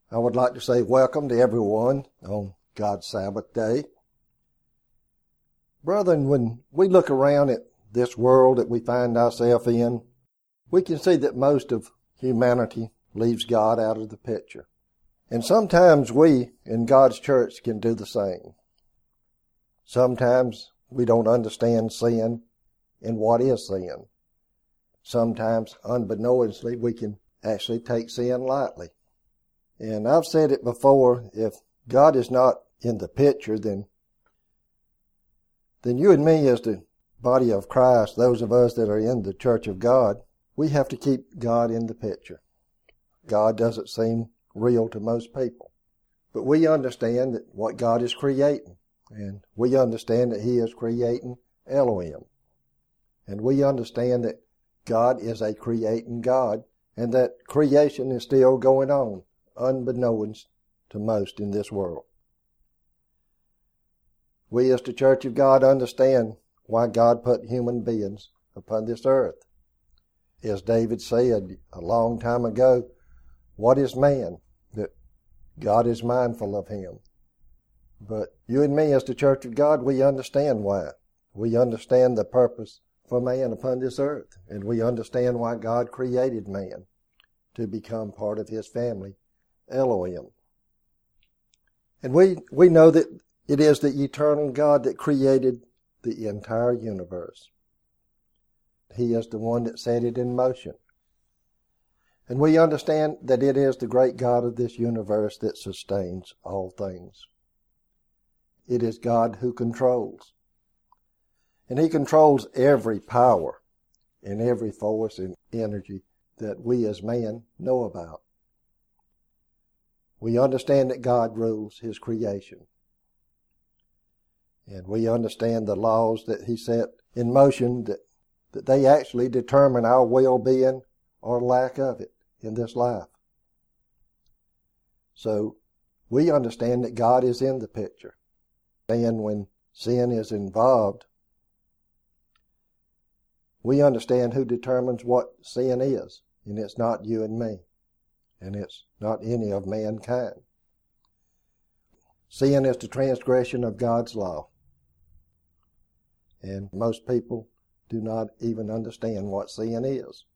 I would like to say welcome to everyone on God's Sabbath day. Brethren, when we look around at this world that we find ourselves in, we can see that most of humanity leaves God out of the picture. And sometimes we in God's church can do the same. Sometimes we don't understand sin and what is sin. Sometimes, unbeknownstly, we can actually take sin lightly. And I've said it before, if God is not in the picture, then you and me as the body of Christ, those of us that are in the church of God, we have to keep God in the picture. God doesn't seem real to most people. But we understand that what God is creating, and we understand that He is creating Elohim. And we understand that God is a creating God, and that creation is still going on, unbeknownst to most in this world. We as the Church of God understand why God put human beings upon this earth. As David said a long time ago, what is man that God is mindful of him? But you and me as the Church of God, we understand why. We understand the purpose for man upon this earth, and we understand why God created man to become part of His family, Elohim. And we know that it is the eternal God that created the entire universe. He is the one that set it in motion. And we understand that it is the great God of this universe that sustains all things. It is God who controls. And He controls every power and every force and energy that we as man know about. We understand that God rules His creation. And we understand the laws that He set in motion that they actually determine our well-being or lack of it in this life. So we understand that God is in the picture. And when sin is involved, we understand who determines what sin is. And it's not you and me. And it's not any of mankind. Sin is the transgression of God's law. And most people do not even understand what sin is.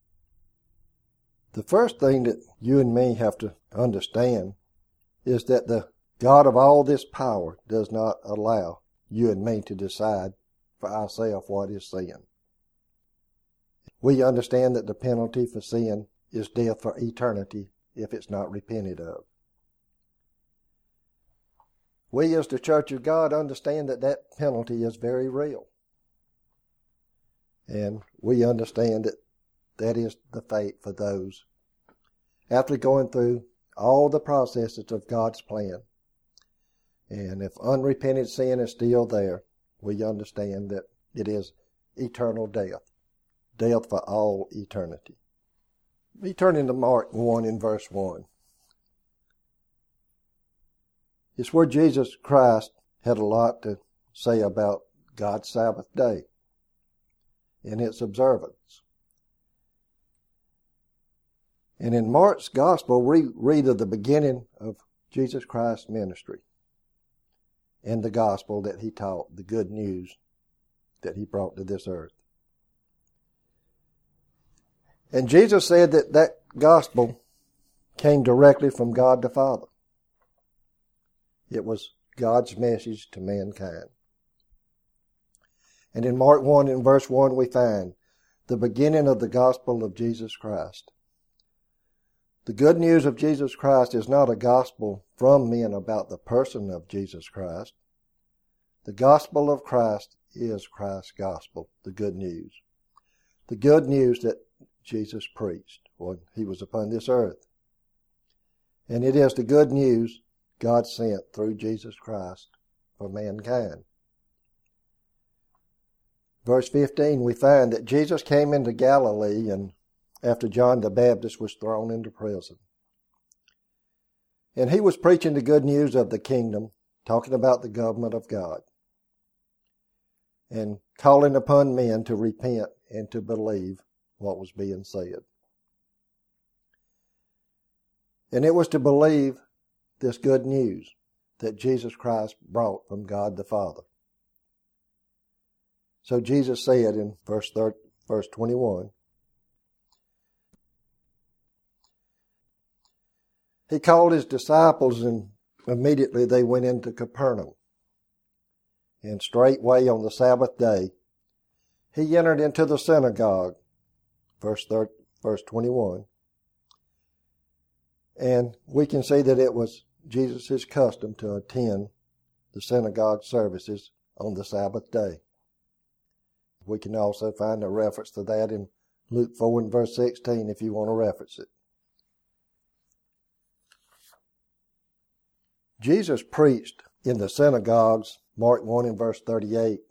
The first thing that you and me have to understand is that the God of all this power does not allow you and me to decide for ourselves what is sin. We understand that the penalty for sin is death for eternity if it's not repented of. We as the Church of God understand that that penalty is very real. And we understand that that is the fate for those after going through all the processes of God's plan. And if unrepented sin is still there, we understand that it is eternal death. Death for all eternity. We turn into Mark 1 in verse 1. It's where Jesus Christ had a lot to say about God's Sabbath day and its observance. And in Mark's Gospel, we read of the beginning of Jesus Christ's ministry and the gospel that He taught, the good news that He brought to this earth. And Jesus said that that gospel came directly from God the Father. It was God's message to mankind. And in Mark 1 in verse 1 we find the beginning of the gospel of Jesus Christ. The good news of Jesus Christ is not a gospel from men about the person of Jesus Christ. The gospel of Christ is Christ's gospel, the good news. The good news that Jesus preached when He was upon this earth. And it is the good news God sent through Jesus Christ for mankind. Verse 15, we find that Jesus came into Galilee and after John the Baptist was thrown into prison. And He was preaching the good news of the kingdom, talking about the government of God, and calling upon men to repent and to believe what was being said. And it was to believe this good news that Jesus Christ brought from God the Father. So Jesus said in verse 21, He called His disciples, and immediately they went into Capernaum. And straightway on the Sabbath day, He entered into the synagogue, verse 21. And we can see that it was Jesus' custom to attend the synagogue services on the Sabbath day. We can also find a reference to that in Luke 4 and verse 16 if you want to reference it. Jesus preached in the synagogues, Mark 1 and verse 38.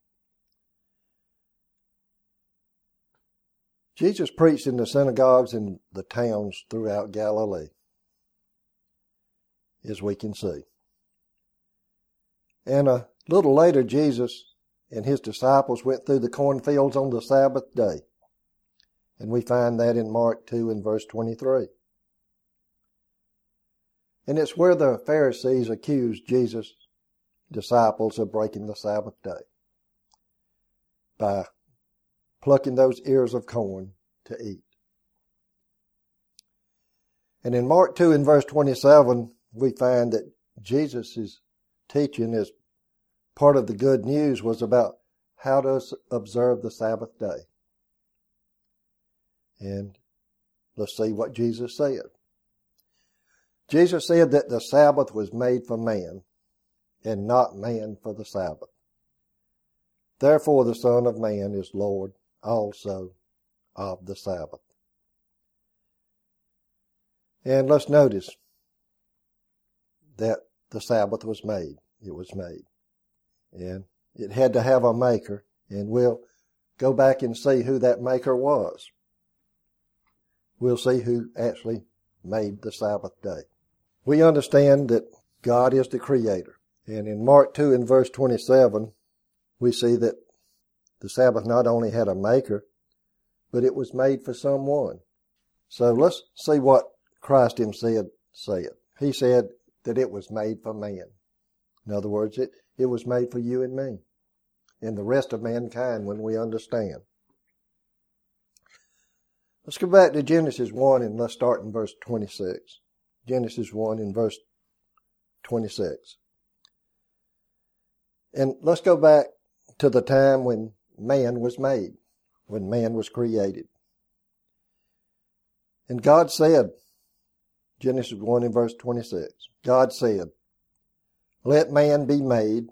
Jesus preached in the synagogues in the towns throughout Galilee, as we can see. And a little later, Jesus and His disciples went through the cornfields on the Sabbath day. And we find that in Mark 2 and verse 23. And it's where the Pharisees accused Jesus' disciples of breaking the Sabbath day by plucking those ears of corn to eat. And in Mark 2 and verse 27, we find that Jesus' teaching as part of the good news was about how to observe the Sabbath day. And let's see what Jesus said. Jesus said that the Sabbath was made for man, and not man for the Sabbath. Therefore the Son of Man is Lord also of the Sabbath. And let's notice that the Sabbath was made. It was made. And it had to have a maker, and we'll go back and see who that maker was. We'll see who actually made the Sabbath day. We understand that God is the Creator. And in Mark 2 and verse 27, we see that the Sabbath not only had a maker, but it was made for someone. So let's see what Christ Himself said. He said that it was made for man. In other words, it was made for you and me and the rest of mankind when we understand. Let's go back to Genesis 1 and let's start in verse 26. Genesis 1 in verse 26. And let's go back to the time when man was made, when man was created. And God said, Genesis 1 in verse 26, God said, "Let man be made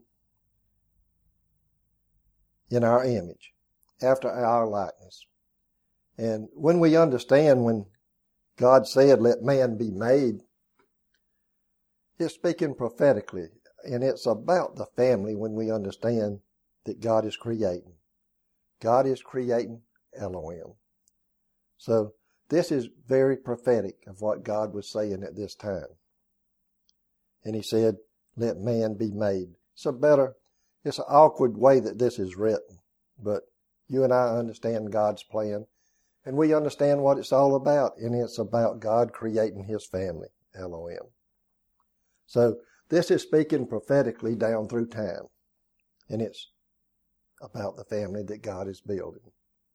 in our image, after our likeness." And when we understand when God said, "Let man be made," it's speaking prophetically. And it's about the family when we understand that God is creating. God is creating Elohim. So this is very prophetic of what God was saying at this time. And He said, "Let man be made." It's an awkward way that this is written. But you and I understand God's plan. And we understand what it's all about. And it's about God creating His family, Elohim. So this is speaking prophetically down through time. And it's about the family that God is building.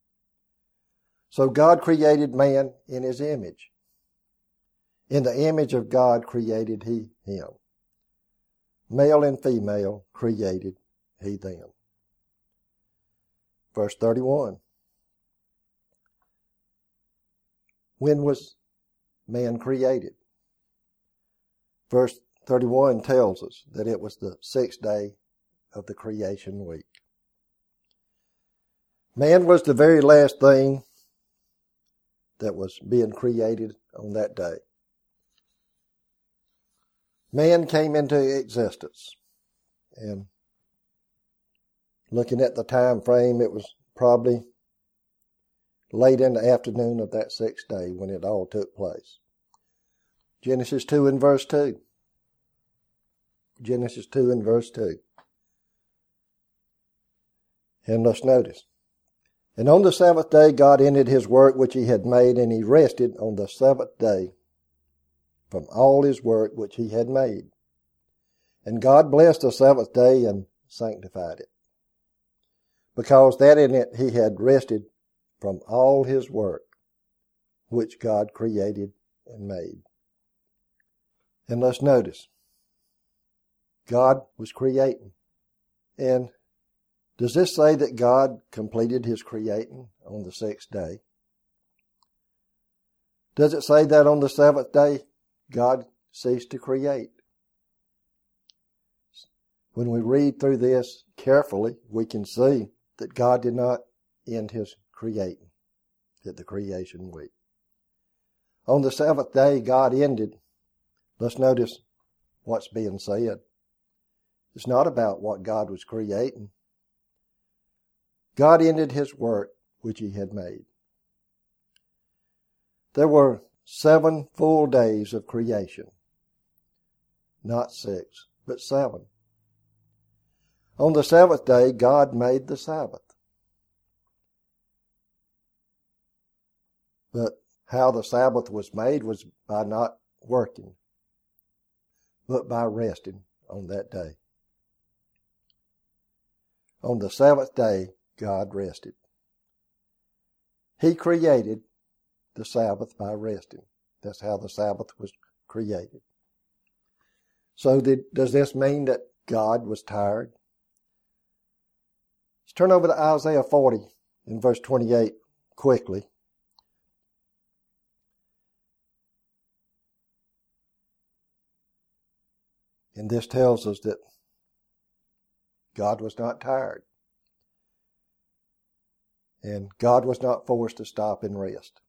So God created man in His image. In the image of God created He him. Male and female created He them. Verse 31. When was man created? Verse 31 tells us that it was the 6th day of the creation week. Man was the very last thing that was being created on that day. Man came into existence. And looking at the time frame, it was probably late in the afternoon of that 6th day when it all took place. Genesis 2 and verse 2. Genesis 2 and verse 2. And let's notice. "And on the 7th day God ended His work which He had made, and He rested on the 7th day from all his work which he had made. And God blessed the seventh day and sanctified it, because that in it he had rested from all his work which God created and made. And let's notice, God was creating. And does this say that God completed his creating on the sixth day? Does it say that on the seventh day God ceased to create? When we read through this carefully, we can see that God did not end his creating at the creation week. On the seventh day God ended. Let's notice what's being said. It's not about what God was creating. God ended his work which he had made. There were 7 full days of creation. Not 6, but 7. On the seventh day, God made the Sabbath. But how the Sabbath was made was by not working, but by resting on that day. On the seventh day, God rested. He created the Sabbath by resting. That's how the Sabbath was created. So does this mean that God was tired? Let's turn over to Isaiah 40 in verse 28 quickly. And this tells us that God was not tired. And God was not forced to stop and rest.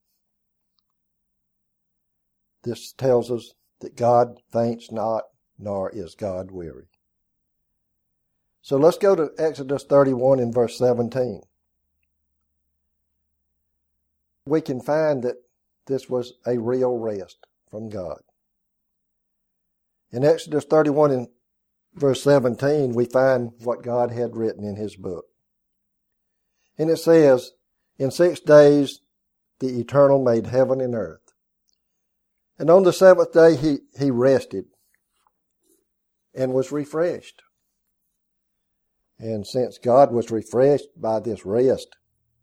This tells us that God faints not, nor is God weary. So let's go to Exodus 31 in verse 17. We can find that this was a real rest from God. In Exodus 31 in verse 17, we find what God had written in his book. And it says, "In 6 days the Eternal made heaven and earth. And on the seventh day he rested and was refreshed." And since God was refreshed by this rest,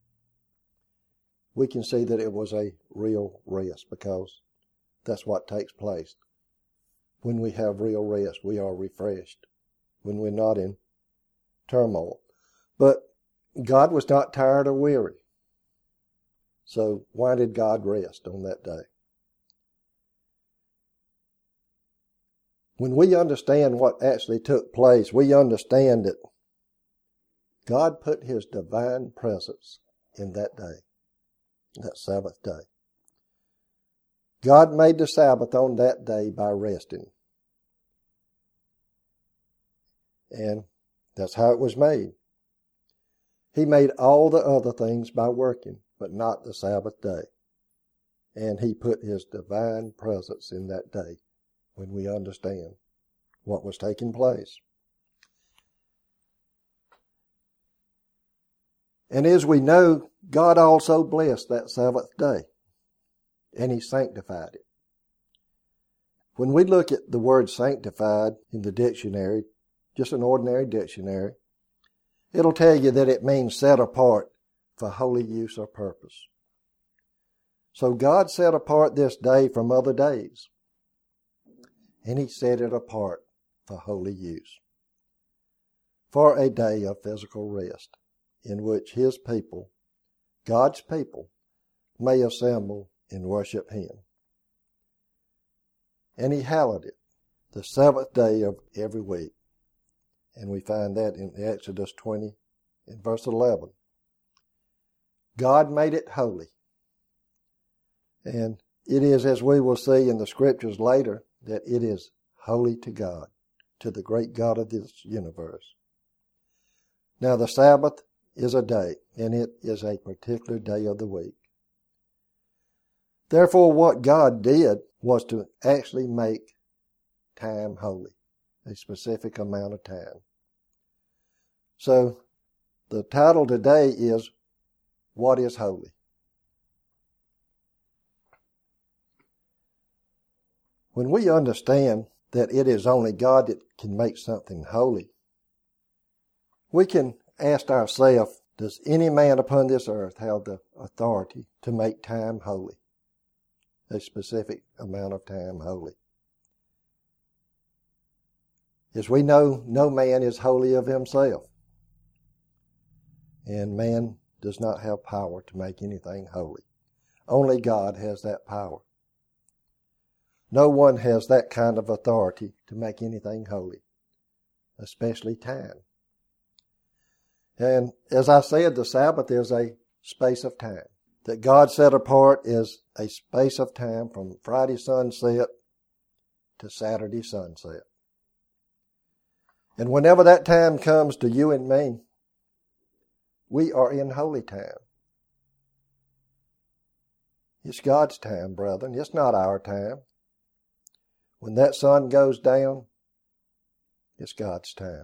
we can see that it was a real rest, because that's what takes place. When we have real rest, we are refreshed, when we're not in turmoil. But God was not tired or weary. So why did God rest on that day? When we understand what actually took place, we understand that God put his divine presence in that day, that Sabbath day. God made the Sabbath on that day by resting. And that's how it was made. He made all the other things by working, but not the Sabbath day. And he put his divine presence in that day when we understand what was taking place. And as we know, God also blessed that Sabbath day, and he sanctified it. When we look at the word sanctified in the dictionary, just an ordinary dictionary, it'll tell you that it means set apart for holy use or purpose. So God set apart this day from other days, and he set it apart for holy use, for a day of physical rest in which his people, God's people, may assemble and worship him. And he hallowed it, the seventh day of every week. And we find that in Exodus 20 in verse 11. God made it holy. And it is, as we will see in the scriptures later, that it is holy to God, to the great God of this universe. Now the Sabbath is a day, and it is a particular day of the week. Therefore, what God did was to actually make time holy, a specific amount of time. So, the title today is, What is Holy? When we understand that it is only God that can make something holy, we can ask ourselves, does any man upon this earth have the authority to make time holy? A specific amount of time holy. As we know, no man is holy of himself. And man does not have power to make anything holy. Only God has that power. No one has that kind of authority to make anything holy, especially time. And as I said, the Sabbath is a space of time that God set apart is a space of time from Friday sunset to Saturday sunset. And whenever that time comes to you and me, we are in holy time. It's God's time, brethren. It's not our time. When that sun goes down, it's God's time.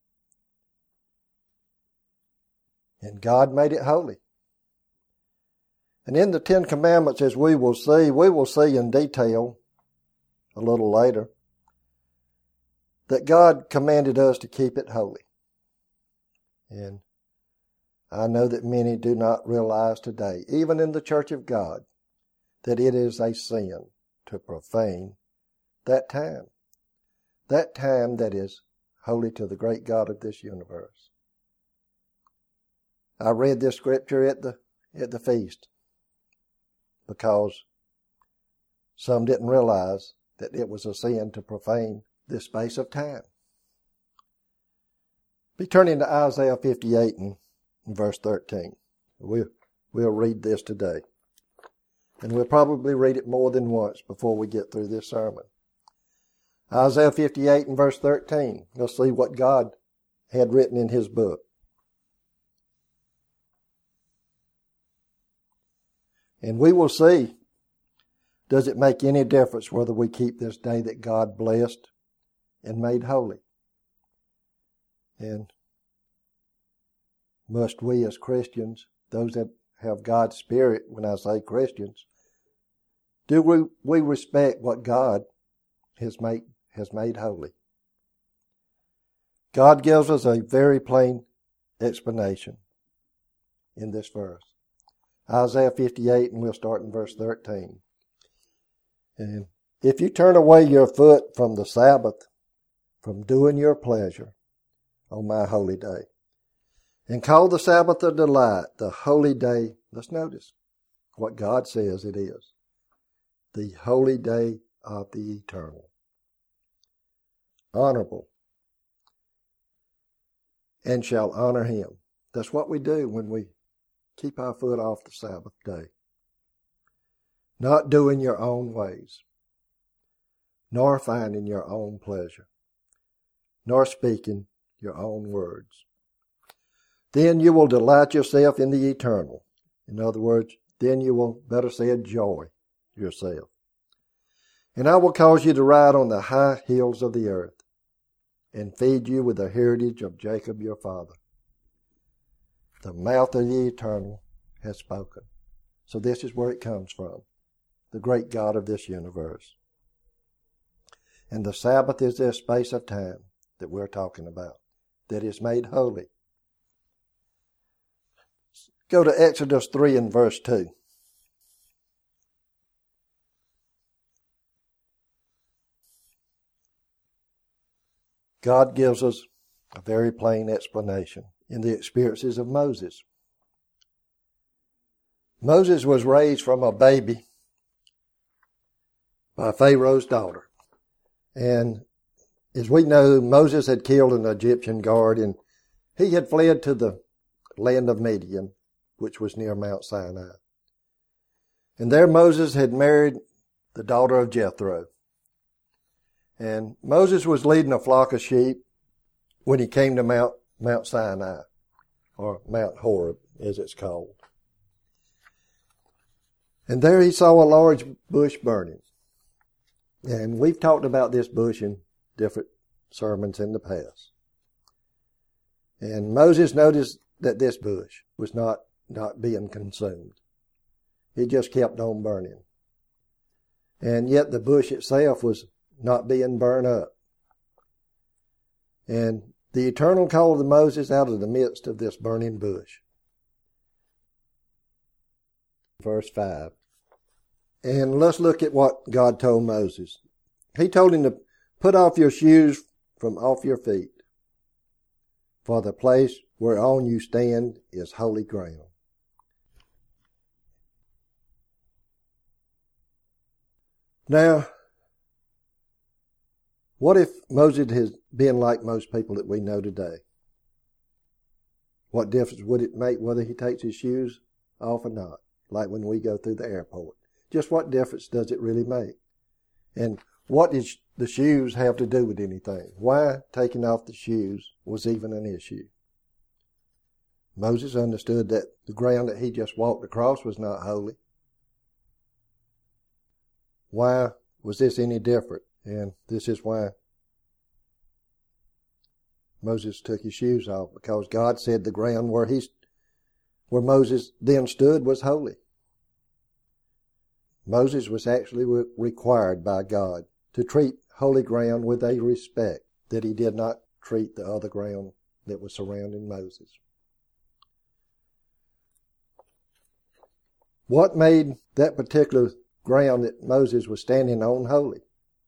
And God made it holy. And in the Ten Commandments, as we will see in detail a little later, that God commanded us to keep it holy. And I know that many do not realize today, even in the Church of God, that it is a sin to profane that time that is holy to the great God of this universe. I read this scripture at the feast because some didn't realize that it was a sin to profane this space of time. Be turning to Isaiah 58 and verse 13. We'll read this today. And we'll probably read it more than once before we get through this sermon. Isaiah 58 and verse 13. Let's see what God had written in His book. And we will see, does it make any difference whether we keep this day that God blessed and made holy? And must we as Christians, those that have God's Spirit, when I say Christians, do we respect what God has made holy? God gives us a very plain explanation in this verse. Isaiah 58, and we'll start in verse 13. And if you turn away your foot from the Sabbath, from doing your pleasure on my holy day, and call the Sabbath a delight, the holy day, let's notice what God says it is, the holy day of the eternal, honorable, and shall honor Him. That's what we do when we keep our foot off the Sabbath day. Not doing your own ways, nor finding your own pleasure, nor speaking your own words. Then you will delight yourself in the eternal. In other words, then you will, better say, enjoy yourself. And I will cause you to ride on the high hills of the earth, and feed you with the heritage of Jacob your father. The mouth of the eternal has spoken. So this is where it comes from, the great God of this universe. And the Sabbath is this space of time that we're talking about, that is made holy. Go to Exodus 3 and verse 2. God gives us a very plain explanation in the experiences of Moses. Moses was raised from a baby by Pharaoh's daughter. And as we know, Moses had killed an Egyptian guard, and he had fled to the land of Midian, which was near Mount Sinai. And there Moses had married the daughter of Jethro. And Moses was leading a flock of sheep when he came to Mount Sinai, or Mount Horeb, as it's called. And there he saw a large bush burning. And we've talked about this bush in different sermons in the past. And Moses noticed that this bush was not being consumed. It just kept on burning. And yet the bush itself was not being burned up. And the Eternal called Moses out of the midst of this burning bush. Verse 5. And let's look at what God told Moses. He told him to put off your shoes from off your feet, for the place whereon you stand is holy ground. Now, what if Moses has been like most people that we know today? What difference would it make whether he takes his shoes off or not? Like when we go through the airport. Just what difference does it really make? And what does the shoes have to do with anything? Why taking off the shoes was even an issue? Moses understood that the ground that he just walked across was not holy. Why was this any different? And this is why Moses took his shoes off, because God said the ground where Moses then stood was holy. Moses was actually required by God to treat holy ground with a respect that he did not treat the other ground that was surrounding Moses. What made that particular ground that Moses was standing on holy?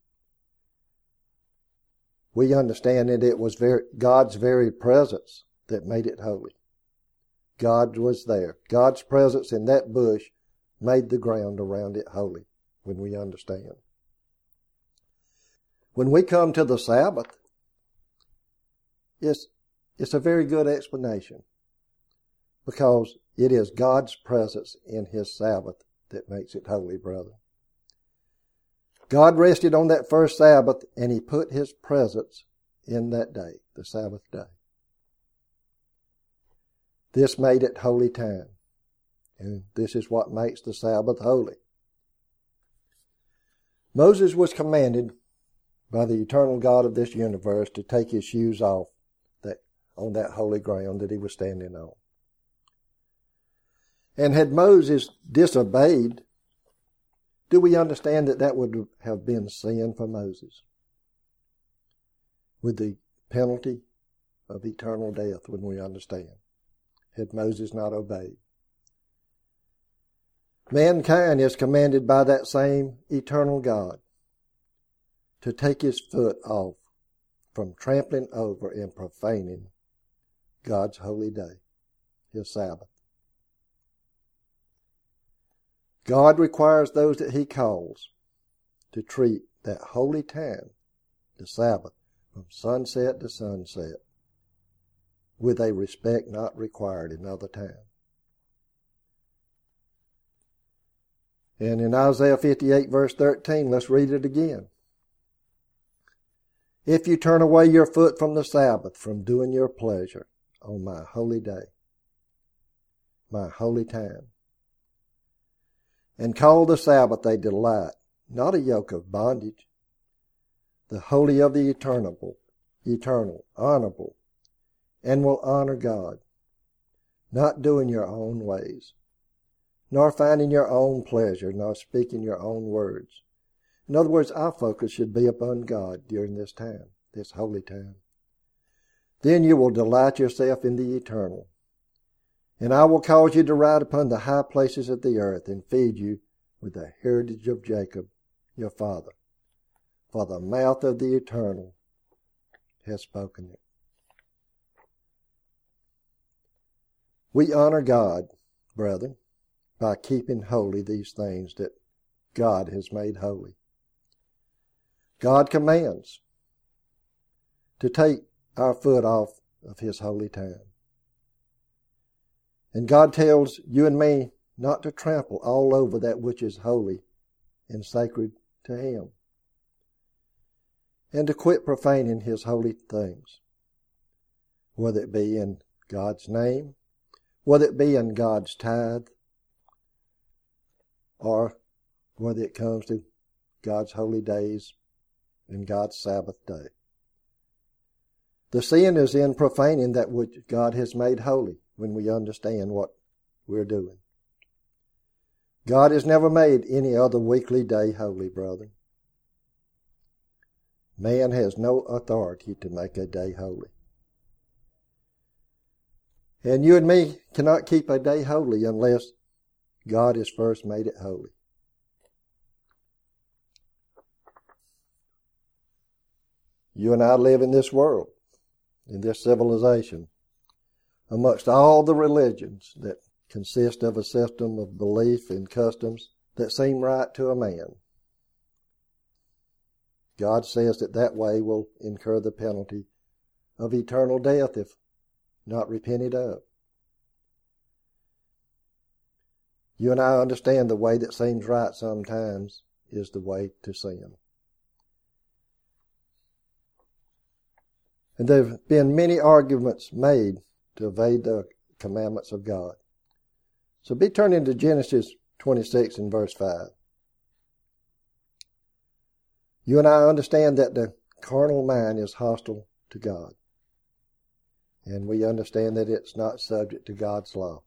We understand that it was God's very presence that made it holy. God was there. God's presence in that bush made the ground around it holy, when we understand. When we come to the Sabbath, it's a very good explanation, because it is God's presence in His Sabbath that makes it holy, brother. God rested on that first Sabbath, and He put His presence in that day, the Sabbath day. This made it holy time. And this is what makes the Sabbath holy. Moses was commanded by the eternal God of this universe to take his shoes off on that holy ground that he was standing on. And had Moses disobeyed, do we understand that that would have been sin for Moses, with the penalty of eternal death, when we understand, had Moses not obeyed? Mankind is commanded by that same eternal God to take his foot off from trampling over and profaning God's holy day, His Sabbath. God requires those that He calls to treat that holy time, the Sabbath, from sunset to sunset, with a respect not required in other time. And in Isaiah 58 verse 13, let's read it again. If you turn away your foot from the Sabbath, from doing your pleasure on my holy day, my holy time, and call the Sabbath a delight, not a yoke of bondage, the holy of the eternal, honorable, and will honor God, not doing your own ways, nor finding your own pleasure, nor speaking your own words. In other words, our focus should be upon God during this time, this holy time. Then you will delight yourself in the eternal. And I will cause you to ride upon the high places of the earth, and feed you with the heritage of Jacob, your father. For the mouth of the eternal has spoken it. We honor God, brethren, by keeping holy these things that God has made holy. God commands to take our foot off of His holy time. And God tells you and me not to trample all over that which is holy and sacred to Him, and to quit profaning His holy things, whether it be in God's name, whether it be in God's tithe, or whether it comes to God's holy days and God's Sabbath day. The sin is in profaning that which God has made holy, when we understand what we're doing. God has never made any other weekly day holy, brother. Man has no authority to make a day holy. And you and me cannot keep a day holy unless God has first made it holy. You and I live in this world, in this civilization, amongst all the religions that consist of a system of belief and customs that seem right to a man. God says that way will incur the penalty of eternal death if not repented of. You and I understand the way that seems right sometimes is the way to sin. And there have been many arguments made to evade the commandments of God. So be turning to Genesis 26 and verse 5. You and I understand that the carnal mind is hostile to God. And we understand that it's not subject to God's law.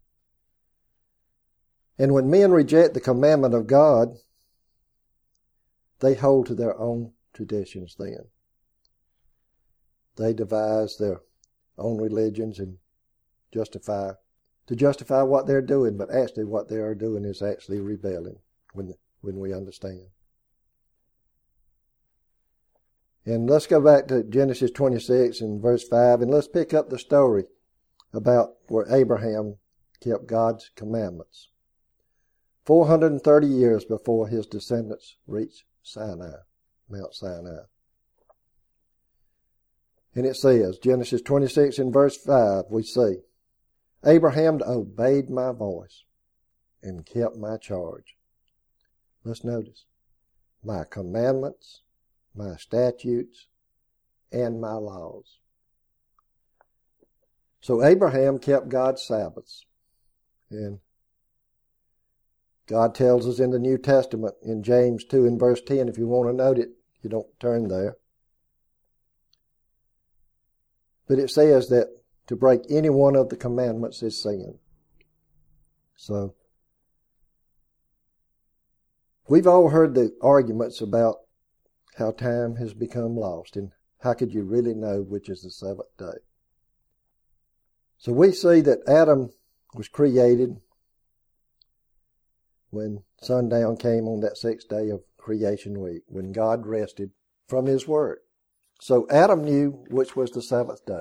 And when men reject the commandment of God, they hold to their own traditions then. They devise their own religions and justify what they're doing, but actually what they are doing is actually rebelling when we understand. And let's go back to Genesis 26 and verse 5, and let's pick up the story about where Abraham kept God's commandments 430 years before his descendants reached Sinai, Mount Sinai. And it says, Genesis 26 and verse 5, we see, Abraham obeyed my voice and kept my charge. Let's notice, my commandments, my statutes, and my laws. So Abraham kept God's Sabbaths. And God tells us in the New Testament, in James 2 and verse 10, if you want to note it, you don't turn there. But it says that to break any one of the commandments is sin. So, we've all heard the arguments about how time has become lost and how could you really know which is the seventh day. So we see that Adam was created when sundown came on that sixth day of creation week, when God rested from his work. So Adam knew which was the seventh day.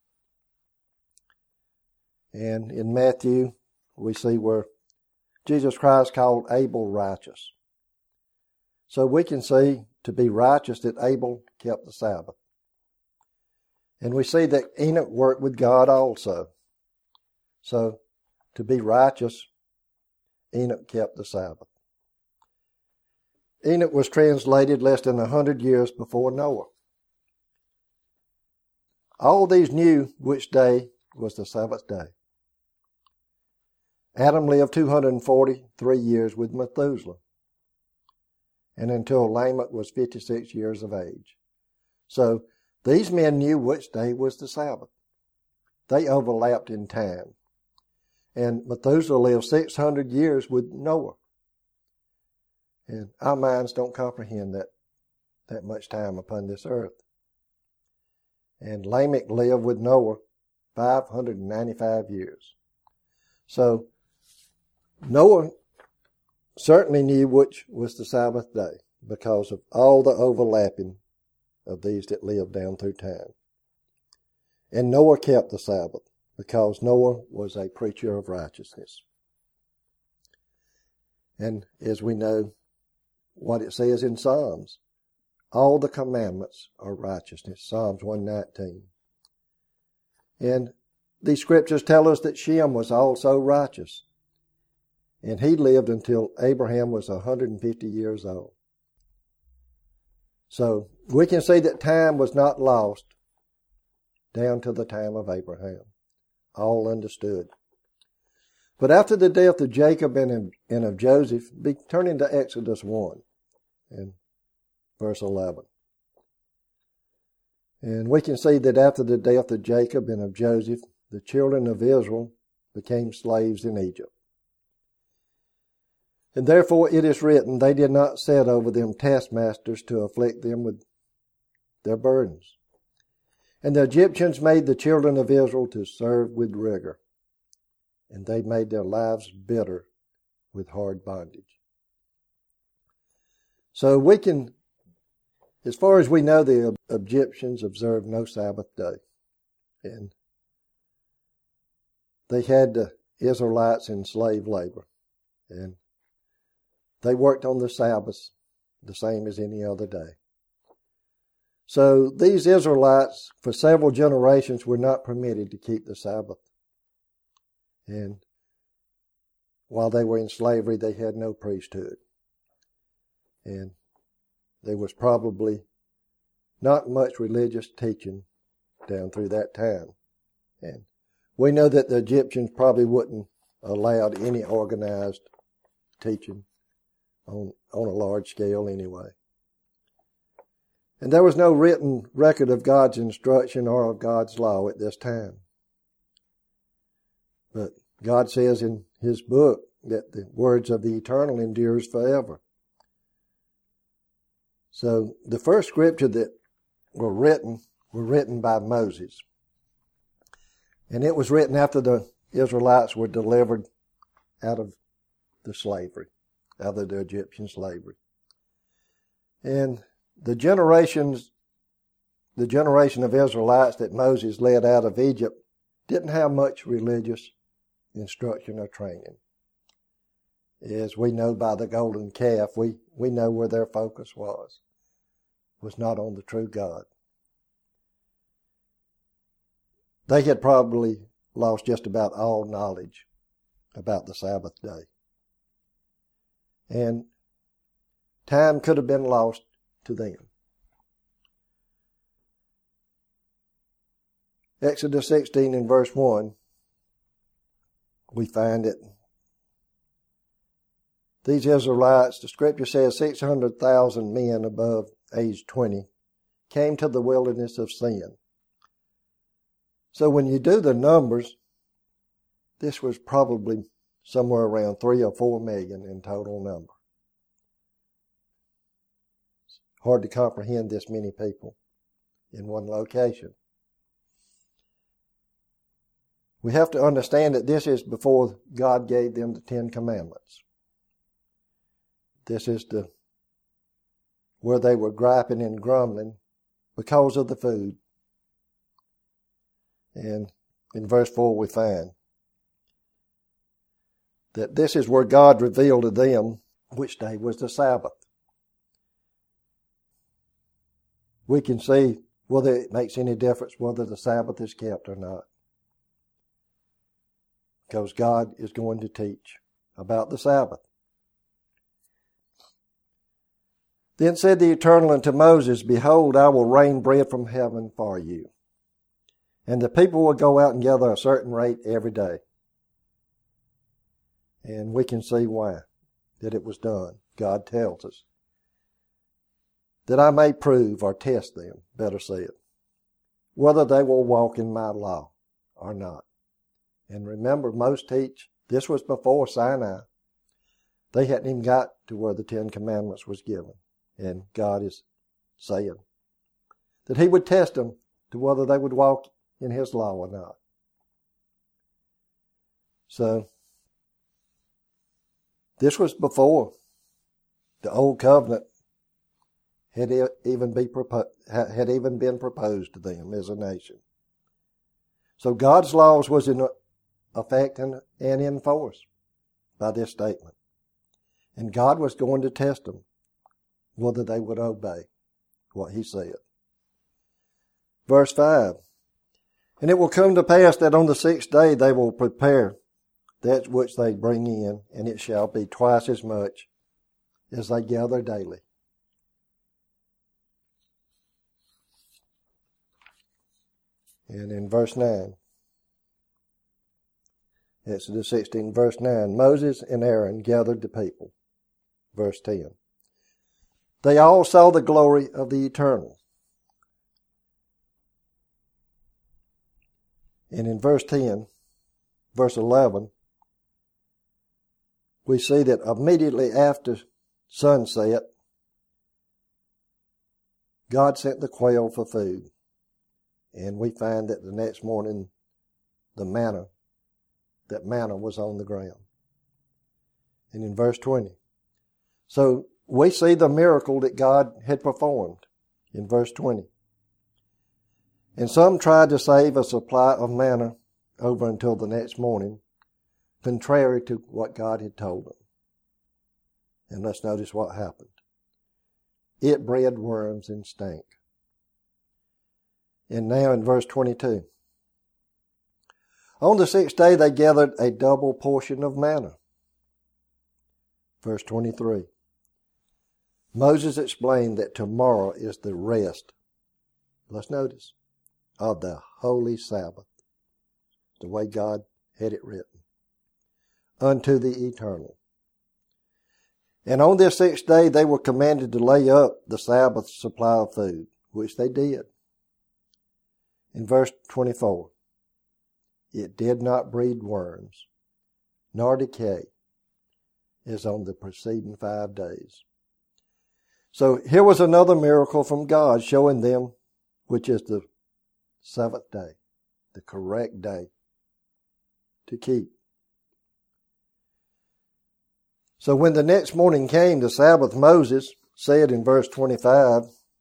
And in Matthew, we see where Jesus Christ called Abel righteous. So we can see to be righteous that Abel kept the Sabbath. And we see that Enoch worked with God also. So to be righteous, Enoch kept the Sabbath. Enoch was translated less than 100 years before Noah. All these knew which day was the seventh day. Adam lived 243 years with Methuselah, and until Lamech was 56 years of age. So these men knew which day was the Sabbath. They overlapped in time. And Methuselah lived 600 years with Noah. And our minds don't comprehend that much time upon this earth. And Lamech lived with Noah 595 years. So Noah certainly knew which was the Sabbath day because of all the overlapping of these that lived down through time. And Noah kept the Sabbath because Noah was a preacher of righteousness. And as we know what it says in Psalms, all the commandments are righteousness, Psalms 119. And these scriptures tell us that Shem was also righteous. And he lived until Abraham was 150 years old. So we can see that time was not lost down to the time of Abraham. All understood. But after the death of Jacob and of Joseph, be turning to Exodus 1 and verse 11. And we can see that after the death of Jacob and of Joseph, the children of Israel became slaves in Egypt. And therefore it is written, they did not set over them taskmasters to afflict them with their burdens. And the Egyptians made the children of Israel to serve with rigor, and they made their lives bitter with hard bondage. So we can, as far as we know, the Egyptians observed no Sabbath day. And they had the Israelites in slave labor. And they worked on the Sabbath the same as any other day. So these Israelites, for several generations, were not permitted to keep the Sabbath. And while they were in slavery, they had no priesthood. And there was probably not much religious teaching down through that time. And we know that the Egyptians probably wouldn't allowed any organized teaching on a large scale anyway. And there was no written record of God's instruction or of God's law at this time. But God says in His book that the words of the eternal endures forever. So the first scripture that were written by Moses. And it was written after the Israelites were delivered out of the slavery, out of the Egyptian slavery. And the generation of Israelites that Moses led out of Egypt didn't have much religious instruction or training. As we know by the golden calf, we know where their focus was not on the true God. They had probably lost just about all knowledge about the Sabbath day. And time could have been lost to them. Exodus 16 and verse 1, we find it. These Israelites, the scripture says 600,000 men above age 20, came to the wilderness of Sin. So when you do the numbers, this was probably somewhere around 3 or 4 million in total number. It's hard to comprehend this many people in one location. We have to understand that this is before God gave them the 10 Commandments. This is where they were griping and grumbling because of the food. And in verse 4 we find that this is where God revealed to them which day was the Sabbath. We can see whether it makes any difference whether the Sabbath is kept or not. Because God is going to teach about the Sabbath. Then said the Eternal unto Moses, Behold, I will rain bread from heaven for you. And the people will go out and gather a certain rate every day. And we can see why that it was done. God tells us. That I may prove or test them, better say it, whether they will walk in my law or not. And remember, most teach, this was before Sinai. They hadn't even got to where the 10 Commandments was given. And God is saying that He would test them to whether they would walk in His law or not. So, this was before the Old Covenant had even been proposed to them as a nation. So God's laws was in effect and in force by this statement. And God was going to test them whether they would obey what He said. Verse 5, And it will come to pass that on the 6th day they will prepare that which they bring in, and it shall be twice as much as they gather daily. And in verse 9, Exodus 16, verse 9, Moses and Aaron gathered the people. Verse 10, They all saw the glory of the Eternal. And in verse 10, verse 11, we see that immediately after sunset, God sent the quail for food. And we find that the next morning, that manna was on the ground. And in verse 20. So we see the miracle that God had performed in verse 20. And some tried to save a supply of manna over until the next morning, contrary to what God had told them. And let's notice what happened. It bred worms and stank. And now in verse 22. On the sixth day they gathered a double portion of manna. Verse 23. Moses explained that tomorrow is the rest. Let's notice. Of the holy Sabbath. The way God had it written. Unto the eternal. And on this sixth day they were commanded to lay up the Sabbath supply of food, which they did. In verse 24, it did not breed worms, nor decay, as on the preceding 5 days. So here was another miracle from God showing them, which is the seventh day, the correct day to keep. So when the next morning came, the Sabbath, Moses said in verse 25,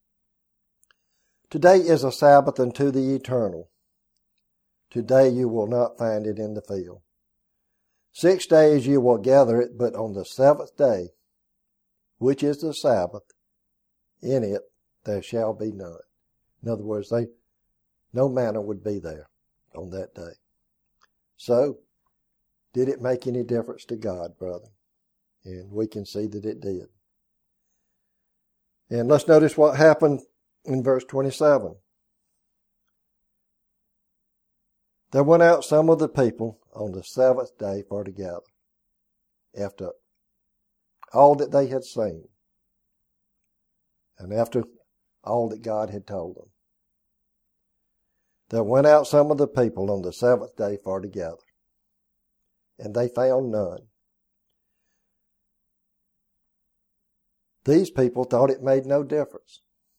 Today is a Sabbath unto the eternal. Today you will not find it in the field. 6 days you will gather it, but on the seventh day, which is the Sabbath, in it there shall be none. In other words, no manna would be there on that day. So, did it make any difference to God, brother? And we can see that it did. And let's notice what happened in verse 27. There went out some of the people on the seventh day for to gather, after all that they had seen, and after all that God had told them. There went out some of the people on the seventh day for to gather, and they found none. These people thought it made no difference.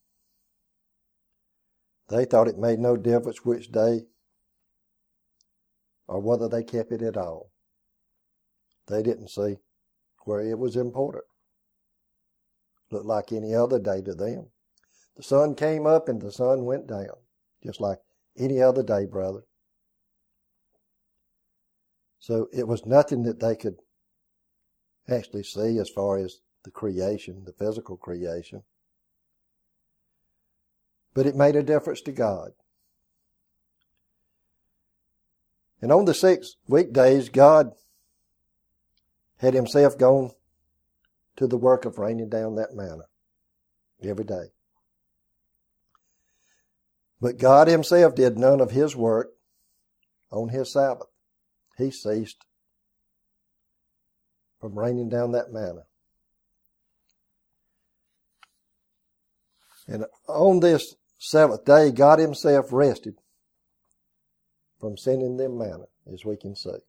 They thought it made no difference which day or whether they kept it at all. They didn't see where it was important. Looked like any other day to them. The sun came up and the sun went down, just like any other day, brother. So it was nothing that they could actually see as far as the creation, the physical creation. But it made a difference to God. And on the 6 weekdays, God had himself gone to the work of raining down that manna every day. But God himself did none of his work on his Sabbath. He ceased from raining down that manna. And on this seventh day, God himself rested from sending them manna, as we can see.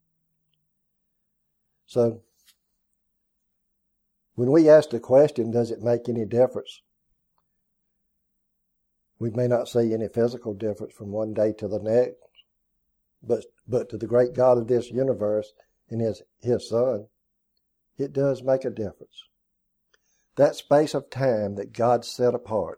So, when we ask the question, does it make any difference? We may not see any physical difference from one day to the next, but to the great God of this universe and his Son, it does make a difference. That space of time that God set apart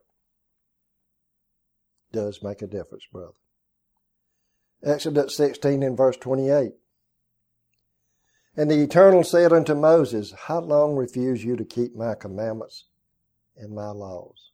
does make a difference, brother. Exodus 16 and verse 28. And the Eternal said unto Moses, How long refuse you to keep my commandments and my laws?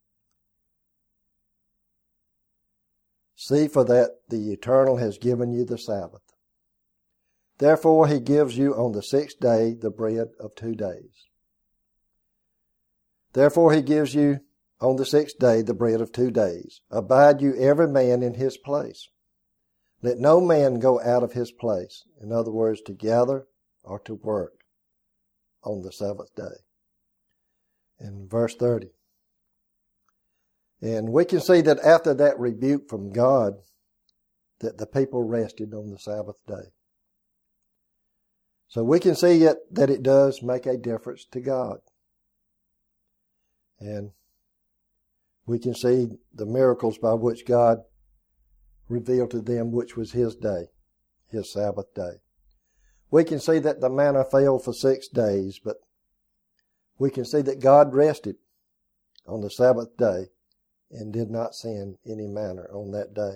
See for that the Eternal has given you the Sabbath. Therefore he gives you on the 6th day the bread of 2 days. Therefore he gives you on the 6th day the bread of 2 days. Abide you every man in his place. Let no man go out of his place. In other words, to gather or to work on the 7th day. In verse 30. And we can see that after that rebuke from God, that the people rested on the Sabbath day. So we can see that it does make a difference to God. And we can see the miracles by which God revealed to them which was His day, His Sabbath day. We can see that the manna fell for 6 days, but we can see that God rested on the Sabbath day and did not send any manna on that day.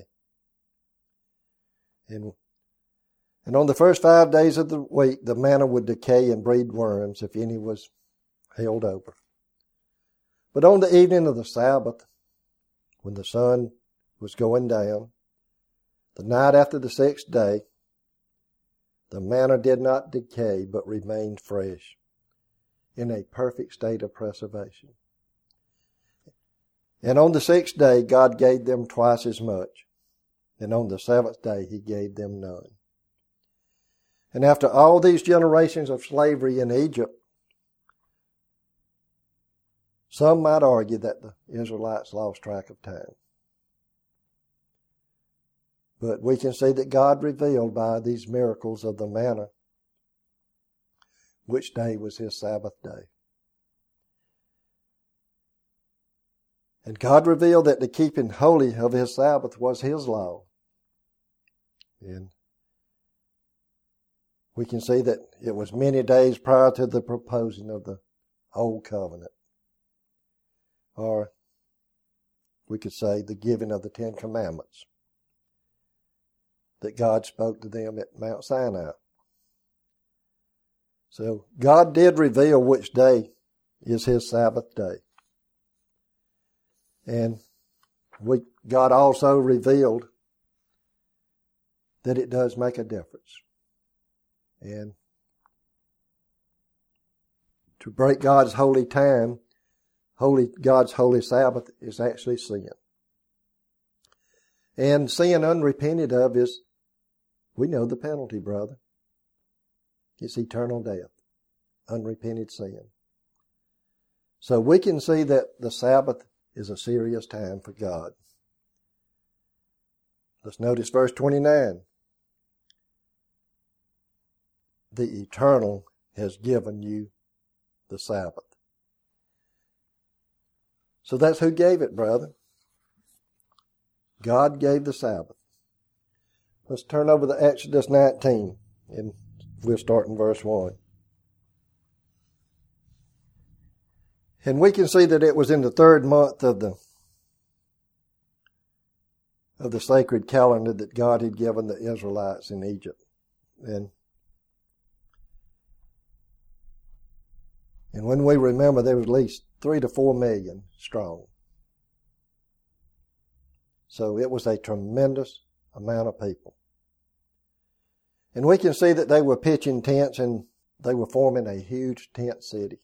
And on the first 5 days of the week, the manna would decay and breed worms if any was held over. But on the evening of the Sabbath, when the sun was going down, the night after the 6th day, the manna did not decay but remained fresh in a perfect state of preservation. And on the 6th day, God gave them twice as much. And on the 7th day, He gave them none. And after all these generations of slavery in Egypt, some might argue that the Israelites lost track of time. But we can see that God revealed by these miracles of the manna which day was His Sabbath day. And God revealed that the keeping holy of His Sabbath was His law. And we can see that it was many days prior to the proposing of the Old Covenant. Or we could say the giving of the 10 Commandments that God spoke to them at Mount Sinai. So God did reveal which day is His Sabbath day. And God also revealed that it does make a difference. And to break God's holy time, God's holy Sabbath, is actually sin. And sin unrepented of is, we know the penalty, brother. It's eternal death. Unrepented sin. So we can see that the Sabbath is a serious time for God. Let's notice verse 29. The Eternal has given you the Sabbath. So that's who gave it, brother. God gave the Sabbath. Let's turn over to Exodus 19, and we'll start in verse 1. And we can see that it was in the 3rd month of the sacred calendar that God had given the Israelites in Egypt. And when we remember, there was at least 3 to 4 million strong. So it was a tremendous amount of people. And we can see that they were pitching tents and they were forming a huge tent city.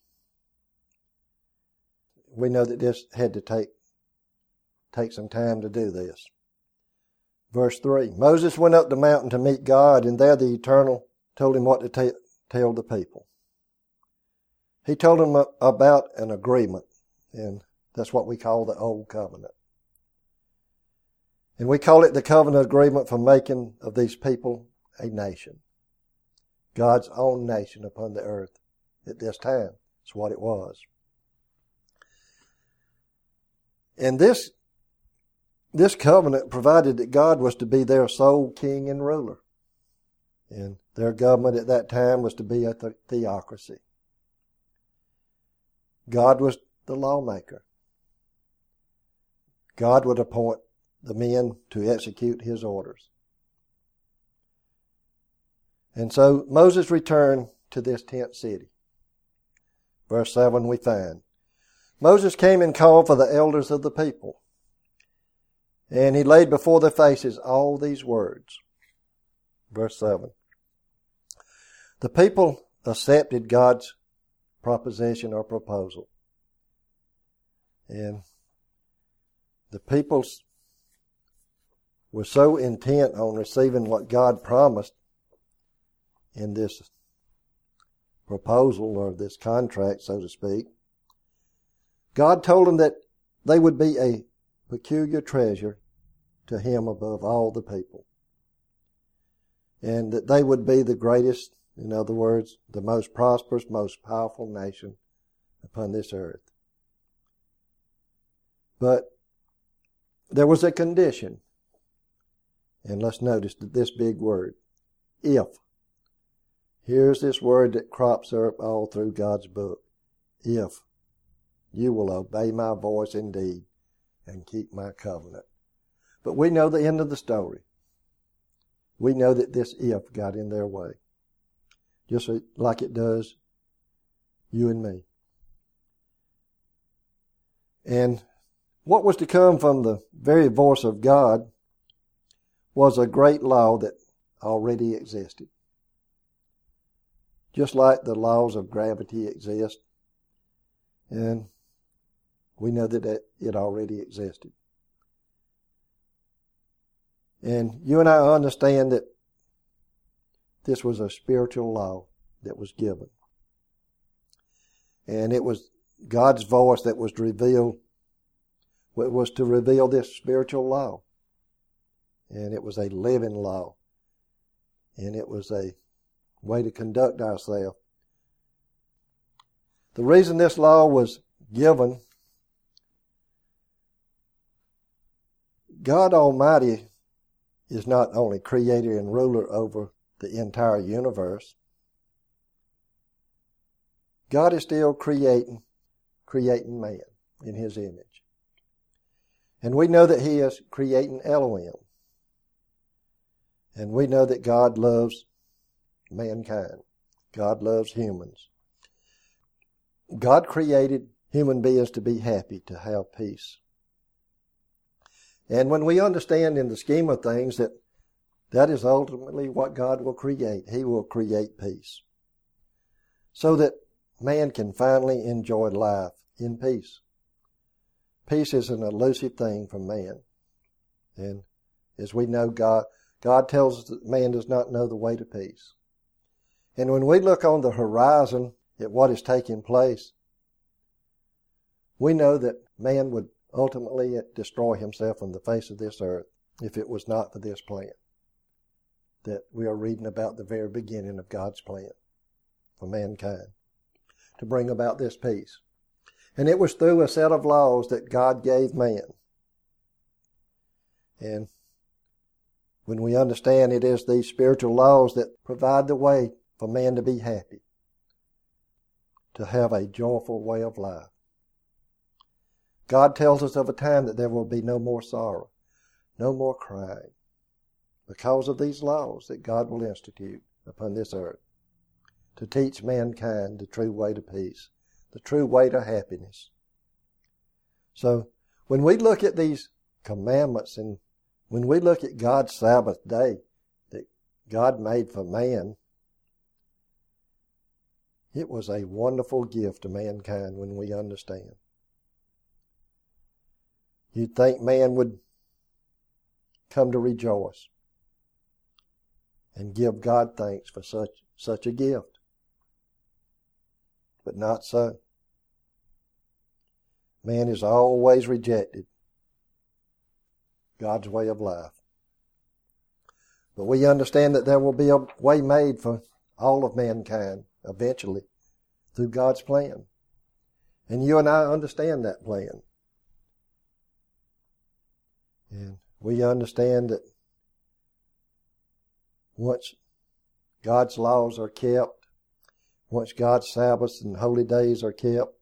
We know that this had to take some time to do this. Verse 3, Moses went up the mountain to meet God, and there the Eternal told him what to tell the people. He told them about an agreement, and that's what we call the Old Covenant. And we call it the covenant agreement for making of these people a nation. God's own nation upon the earth at this time. That's what it was. And this covenant provided that God was to be their sole king and ruler. And their government at that time was to be a theocracy. God was the lawmaker. God would appoint the men to execute His orders. And so Moses returned to this tent city. Verse 7 we find, Moses came and called for the elders of the people, and he laid before their faces all these words. Verse 7. The people accepted God's proposition or proposal. And the people were so intent on receiving what God promised in this proposal or this contract, so to speak. God told them that they would be a peculiar treasure to Him above all the people, and that they would be the greatest In other words, the most prosperous, most powerful nation upon this earth. But there was a condition. And let's notice this big word, if. Here's this word that crops up all through God's book. If you will obey my voice indeed and keep my covenant. But we know the end of the story. We know that this if got in their way. Just like it does you and me. And what was to come from the very voice of God was a great law that already existed. Just like the laws of gravity exist. And we know that it already existed. And you and I understand that this was a spiritual law that was given. And it was God's voice that was revealed. It was to reveal this spiritual law. And it was a living law. And it was a way to conduct ourselves. The reason this law was given, God Almighty is not only creator and ruler over the entire universe. God is still creating man in His image. And we know that He is creating Elohim. And we know that God loves mankind. God loves humans. God created human beings to be happy, to have peace. And when we understand in the scheme of things that is ultimately what God will create, He will create peace. So that man can finally enjoy life in peace. Peace is an elusive thing from man. And as we know, God tells us that man does not know the way to peace. And when we look on the horizon at what is taking place, we know that man would ultimately destroy himself on the face of this earth if it was not for this plan that we are reading about, the very beginning of God's plan for mankind, to bring about this peace. And it was through a set of laws that God gave man. And when we understand it is these spiritual laws that provide the way for man to be happy, to have a joyful way of life. God tells us of a time that there will be no more sorrow, no more crying, because of these laws that God will institute upon this earth to teach mankind the true way to peace, the true way to happiness. So when we look at these commandments and when we look at God's Sabbath day that God made for man, it was a wonderful gift to mankind when we understand. You'd think man would come to rejoice and give God thanks for such a gift. But not so. Man has always rejected God's way of life. But we understand that there will be a way made for all of mankind eventually through God's plan. And you and I understand that plan. And we understand that once God's laws are kept, once God's Sabbaths and holy days are kept,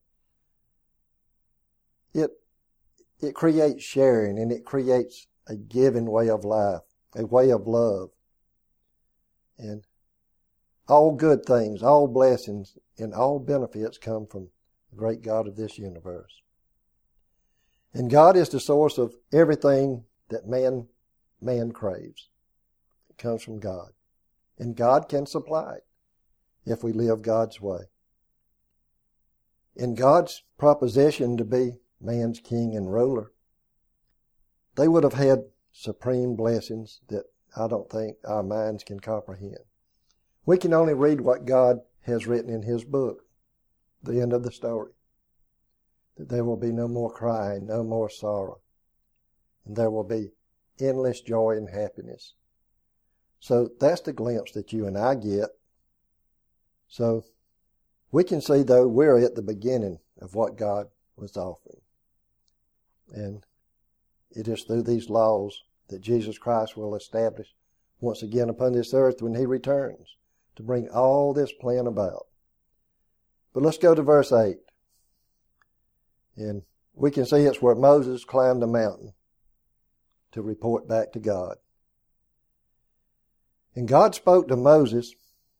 it creates sharing and it creates a giving way of life, a way of love. And all good things, all blessings, and all benefits come from the great God of this universe. And God is the source of everything that man craves. It comes from God. And God can supply it if we live God's way. In God's proposition to be man's king and ruler, they would have had supreme blessings that I don't think our minds can comprehend. We can only read what God has written in His book, the end of the story. That there will be no more crying, no more sorrow. And there will be endless joy and happiness. So that's the glimpse that you and I get So we can see, though, we're at the beginning of what God was offering. And it is through these laws that Jesus Christ will establish once again upon this earth when he returns to bring all this plan about. But let's go to verse 8. And we can see it's where Moses climbed the mountain to report back to God. And God spoke to Moses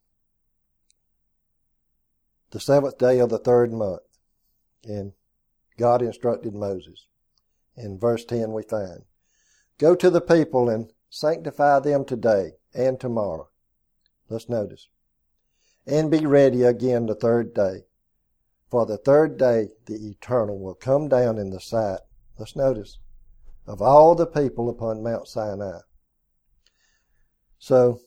the 7th day of the 3rd month. And God instructed Moses. In verse 10 we find, "Go to the people and sanctify them today and tomorrow." Let's notice. "And be ready again the 3rd day. For the 3rd day the Eternal will come down in the sight," let's notice, "of all the people upon Mount Sinai." So,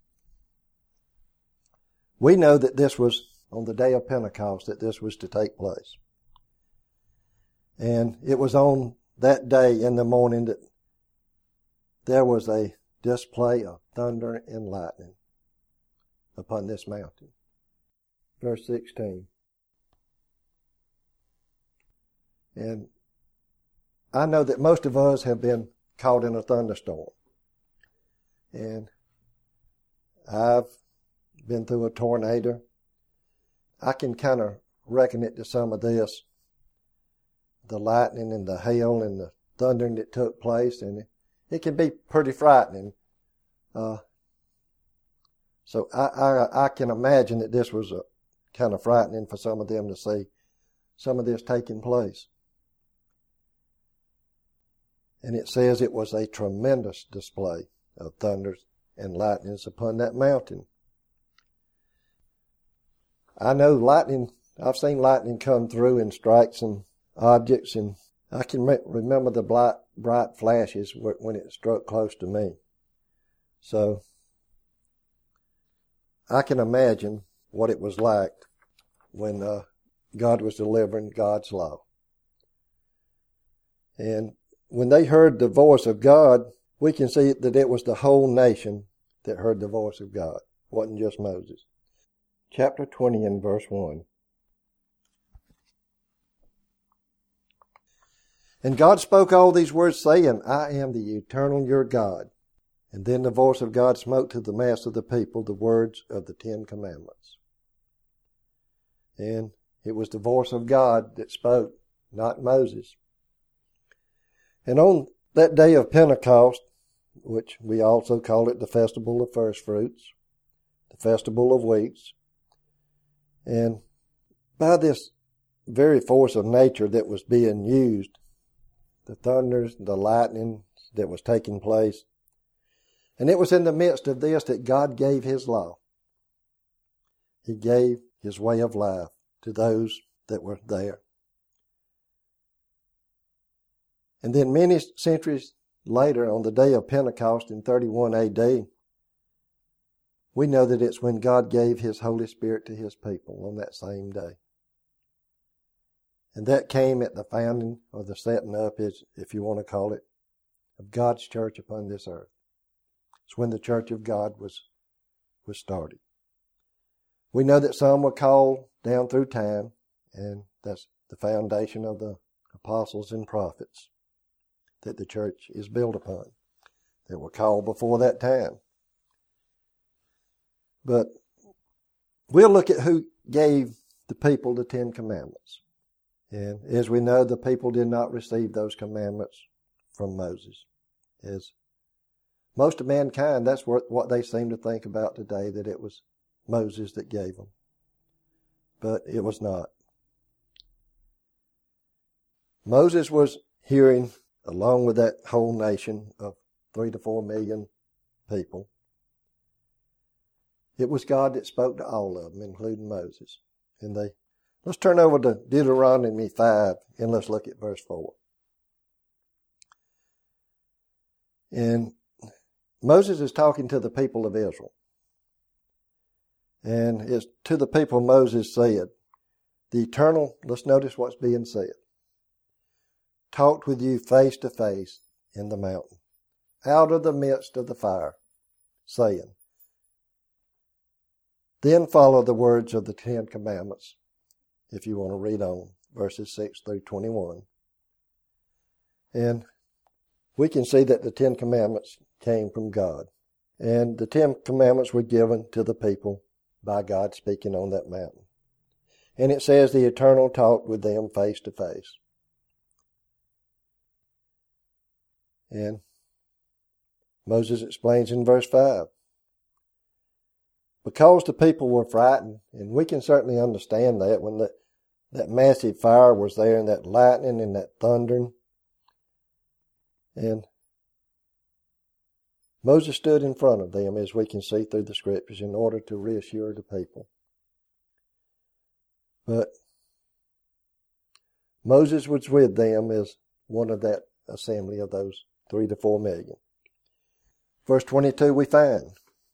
we know that this was on the day of Pentecost that this was to take place. And it was on that day in the morning that there was a display of thunder and lightning upon this mountain. Verse 16. And I know that most of us have been caught in a thunderstorm. And I've been through a tornado. I can kind of reckon it to some of this. The lightning and the hail and the thundering that took place, and it can be pretty frightening. So I can imagine that this was kind of frightening for some of them to see some of this taking place. And it says it was a tremendous display of thunders and lightnings upon that mountain. I know lightning, I've seen lightning come through and strike some objects, and I can remember the bright flashes when it struck close to me. So I can imagine what it was like when God was delivering God's law. And when they heard the voice of God, we can see that it was the whole nation that heard the voice of God. It wasn't just Moses. Chapter 20 and verse 1. "And God spoke all these words, saying, I am the Eternal your God. And then the voice of God smote to the mass of the people the words of the 10 Commandments." And it was the voice of God that spoke, not Moses. And on that day of Pentecost, which we also call it the Festival of First Fruits, the Festival of Weeks, and by this very force of nature that was being used, the thunders, the lightning that was taking place. And it was in the midst of this that God gave his law. He gave his way of life to those that were there. And then many centuries later, on the day of Pentecost in 31 AD, we know that it's when God gave his Holy Spirit to his people on that same day. And that came at the founding or the setting up, if you want to call it, of God's church upon this earth. It's when the church of God was started. We know that some were called down through time, and that's the foundation of the apostles and prophets that the church is built upon, that were called before that time. But we'll look at who gave the people the 10 Commandments. And as we know, the people did not receive those commandments from Moses. As most of mankind, that's what they seem to think about today, that it was Moses that gave them. But it was not. Moses was hearing, along with that whole nation of 3 to 4 million people, it was God that spoke to all of them, including Moses. And let's turn over to Deuteronomy 5 and let's look at verse 4. And Moses is talking to the people of Israel. And it's to the people Moses said, the Eternal, let's notice what's being said, talked with you face to face in the mountain, out of the midst of the fire, saying, Then follow the words of the Ten Commandments, if you want to read on, verses 6 through 21. And we can see that the Ten Commandments came from God. And the Ten Commandments were given to the people by God speaking on that mountain. And it says the Eternal talked with them face to face. And Moses explains in verse 5, because the people were frightened, and we can certainly understand that when that massive fire was there and that lightning and that thundering. And Moses stood in front of them, as we can see through the scriptures, in order to reassure the people. But Moses was with them as one of that assembly of those 3 to 4 million. Verse 22 we find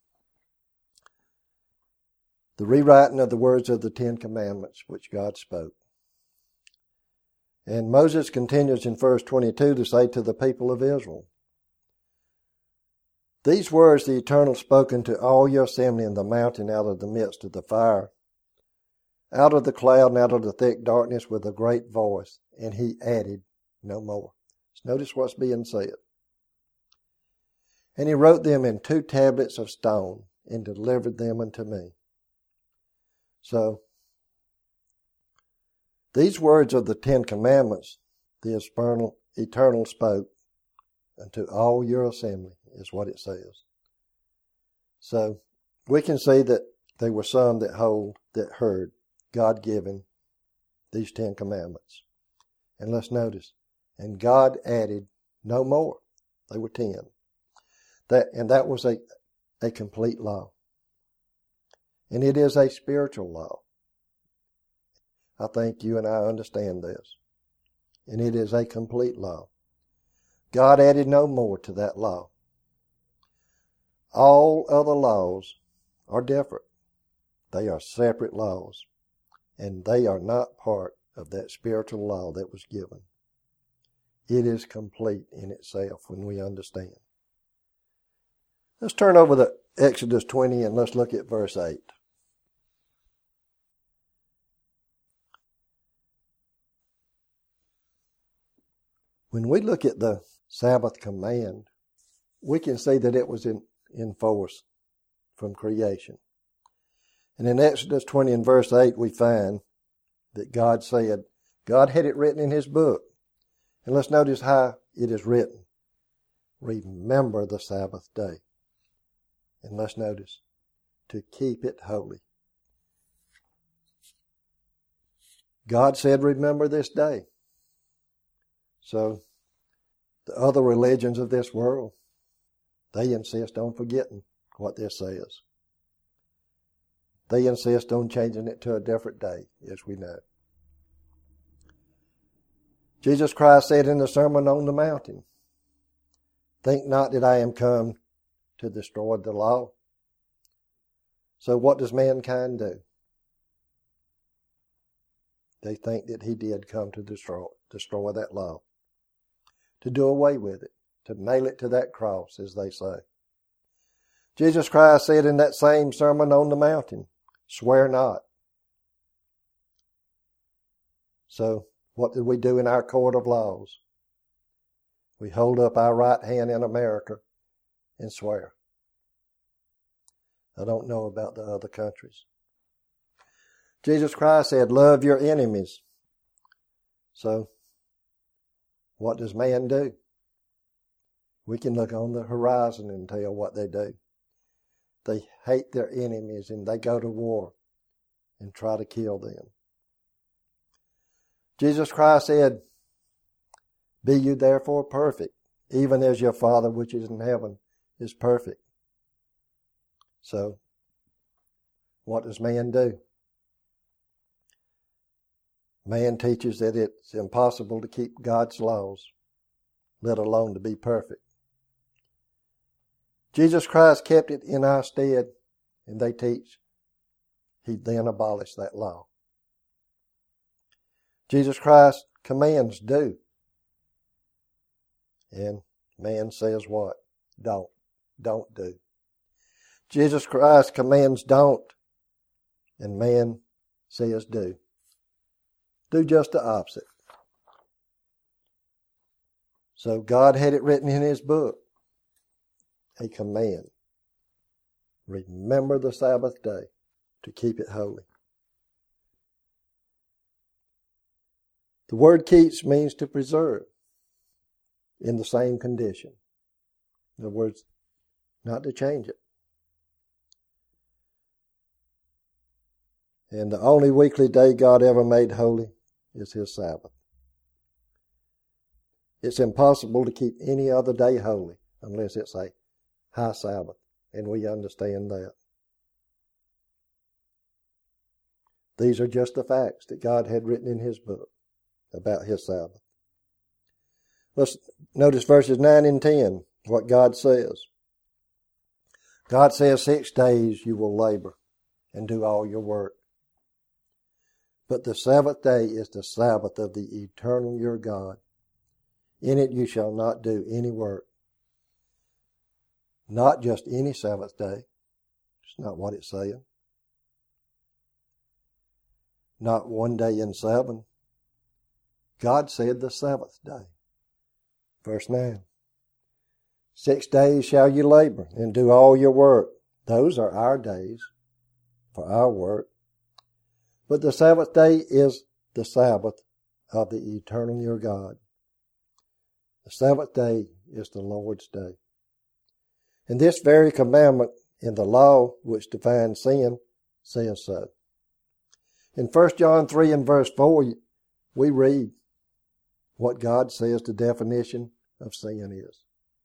the rewriting of the words of the Ten Commandments which God spoke. And Moses continues in verse 22 to say to the people of Israel, these words the Eternal spoken to all your assembly in the mountain out of the midst of the fire, out of the cloud and out of the thick darkness with a great voice. And he added no more. So notice what's being said. And he wrote them in 2 tablets of stone and delivered them unto me. So, these words of the Ten Commandments, the Eternal spoke unto all your assembly, is what it says. So, we can see that there were some that heard God given these 10 Commandments. And let's notice, and God added no more. They were 10. That was a complete law. And it is a spiritual law. I think you and I understand this. And it is a complete law. God added no more to that law. All other laws are different. They are separate laws. And they are not part of that spiritual law that was given. It is complete in itself when we understand. Let's turn over to Exodus 20 and let's look at verse 8. When we look at the Sabbath command, we can see that it was in force from creation. And in Exodus 20 and verse 8, we find that God said, God had it written in his book. And let's notice how it is written. Remember the Sabbath day. And let's notice, to keep it holy. God said, remember this day. So, the other religions of this world, they insist on forgetting what this says. They insist on changing it to a different day, as we know. Jesus Christ said in the Sermon on the Mountain, think not that I am come to destroy the law. So what does mankind do? They think that he did come to destroy that law. To do away with it. To nail it to that cross, as they say. Jesus Christ said in that same Sermon on the Mountain, swear not. So, what did we do in our court of laws? We hold up our right hand in America and swear. I don't know about the other countries. Jesus Christ said, love your enemies. So, what does man do? We can look on the horizon and tell what they do. They hate their enemies and they go to war and try to kill them. Jesus Christ said, be you therefore perfect, even as your Father which is in heaven is perfect. So, what does man do? Man teaches that it's impossible to keep God's laws, let alone to be perfect. Jesus Christ kept it in our stead, and they teach he then abolished that law. Jesus Christ's commands do. And man says what? Don't do. Jesus Christ's commands don't. And man says do. Do just the opposite. So God had it written in His book, a command. Remember the Sabbath day to keep it holy. The word keeps means to preserve in the same condition. In other words, not to change it. And the only weekly day God ever made holy is His Sabbath. It's impossible to keep any other day holy unless it's a high Sabbath, and we understand that. These are just the facts that God had written in His book about His Sabbath. Let's notice verses 9 and 10, what God says. God says 6 days you will labor and do all your work. But the Sabbath day is the Sabbath of the eternal your God. In it you shall not do any work. Not just any Sabbath day. It's not what it's saying. Not one day in 7. God said the Sabbath day. Verse 9. 6 days shall you labor and do all your work. Those are our days for our work. But the Sabbath day is the Sabbath of the eternal your God. The Sabbath day is the Lord's day. And this very commandment in the law which defines sin says so. In 1 John 3 and verse 4, we read what God says the definition of sin is.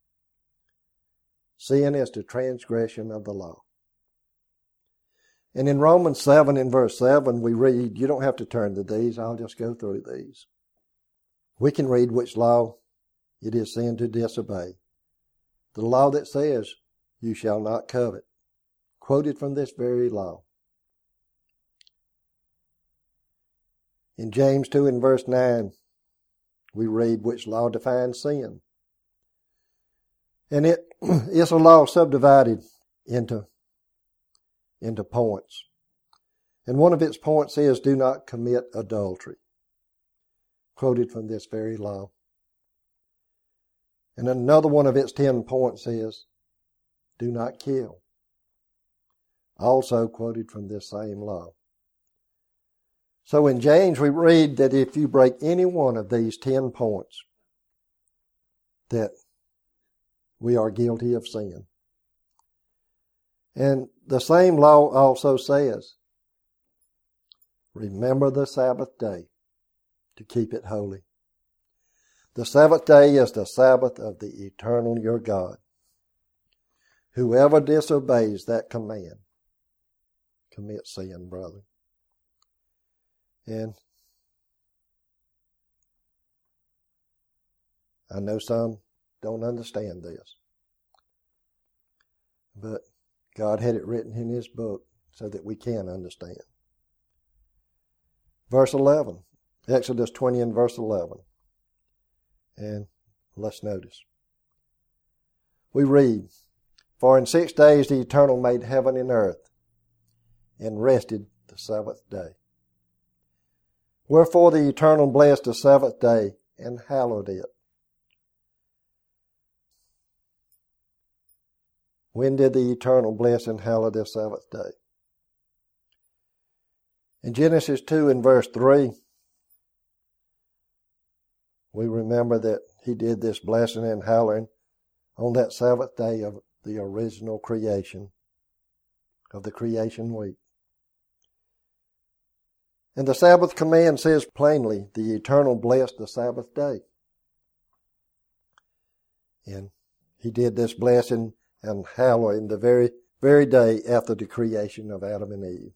Sin is the transgression of the law. And in Romans 7 and verse 7, we read, you don't have to turn to these, I'll just go through these. We can read which law it is sin to disobey. The law that says, you shall not covet, quoted from this very law. In James 2 and verse 9, we read which law defines sin. And it is a law subdivided into points. And one of its points is, do not commit adultery, quoted from this very law. And another one of its 10 points is, do not kill, also quoted from this same law. So in James we read that if you break any one of these 10 points, that we are guilty of sin. And the same law also says, remember the Sabbath day to keep it holy. The Sabbath day is the Sabbath of the eternal your God. Whoever disobeys that command commits sin, brother. And I know some don't understand this, but God had it written in His book so that we can understand. Verse 11, Exodus 20 and verse 11. And let's notice. We read, for in 6 days the Eternal made heaven and earth, and rested the Sabbath day. Wherefore the Eternal blessed the Sabbath day, and hallowed it. When did the Eternal bless and hallow the Sabbath day? In Genesis 2 and verse 3, we remember that He did this blessing and hallowing on that Sabbath day of the original creation, of the creation week. And the Sabbath command says plainly, the Eternal blessed the Sabbath day. And He did this blessing and hallowing the very day after the creation of Adam and Eve.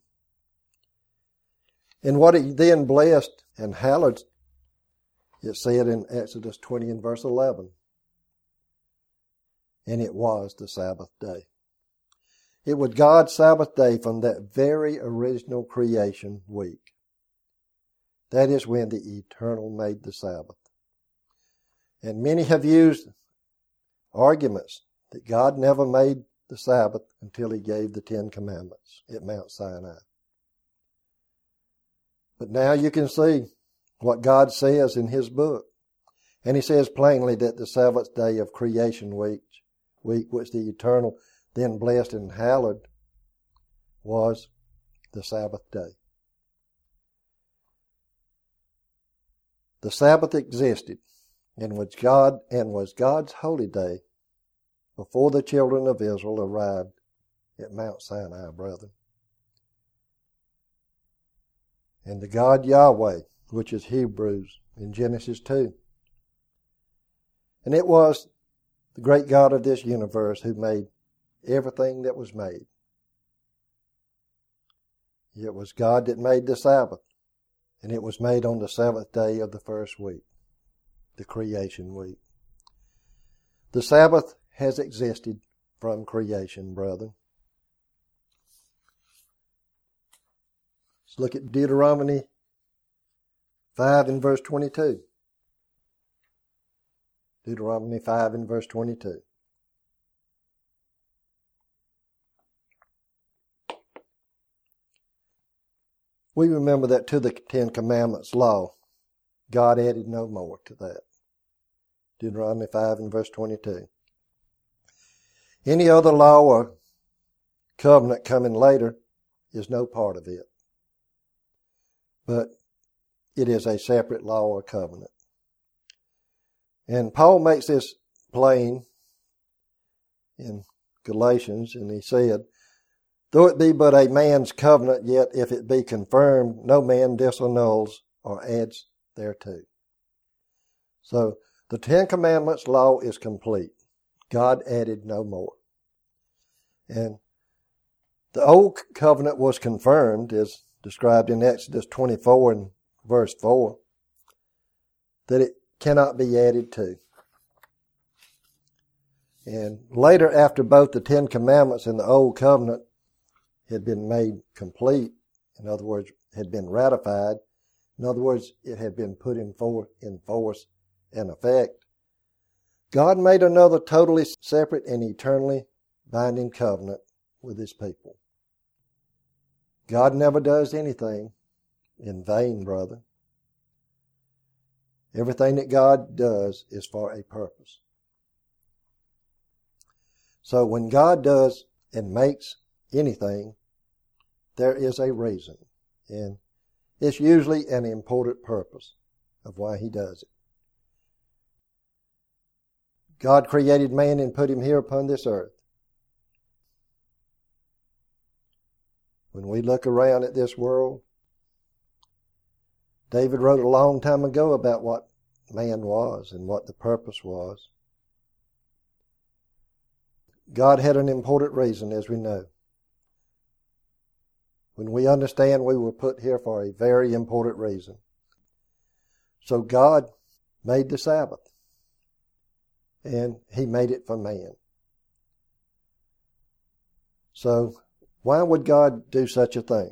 And what He then blessed and hallowed, it said in Exodus 20 and verse 11, and it was the Sabbath day. It was God's Sabbath day from that very original creation week. That is when the Eternal made the Sabbath. And many have used arguments that God never made the Sabbath until He gave the 10 Commandments at Mount Sinai. But now you can see what God says in His book. And He says plainly that the seventh day of creation week which the Eternal then blessed and hallowed, was the Sabbath day. The Sabbath existed and was God's holy day before the children of Israel arrived at Mount Sinai, brethren. And the God Yahweh, which is Hebrews in Genesis 2. And it was the great God of this universe who made everything that was made. It was God that made the Sabbath, and it was made on the seventh day of the first week, the creation week. The Sabbath has existed from creation, brethren. Let's look at Deuteronomy 5 and verse 22. Deuteronomy 5 and verse 22. We remember that to the Ten Commandments law, God added no more to that. Deuteronomy 5 and verse 22. Any other law or covenant coming later is no part of it. But it is a separate law or covenant. And Paul makes this plain in Galatians, and he said, though it be but a man's covenant, yet if it be confirmed, no man disannuls or adds thereto. So the Ten Commandments law is complete. God added no more. And the old covenant was confirmed, as described in Exodus 24 and verse 4, that it cannot be added to. And later, after both the Ten Commandments and the Old Covenant had been made complete, in other words, had been ratified, in other words, it had been put in force and effect, God made another totally separate and eternally binding covenant with His people. God never does anything in vain, brother. Everything that God does is for a purpose. So when God does and makes anything, there is a reason. And it's usually an important purpose of why He does it. God created man and put him here upon this earth. When we look around at this world, David wrote a long time ago about what man was and what the purpose was. God had an important reason, as we know. When we understand we were put here for a very important reason. So God made the Sabbath, and He made it for man. So why would God do such a thing?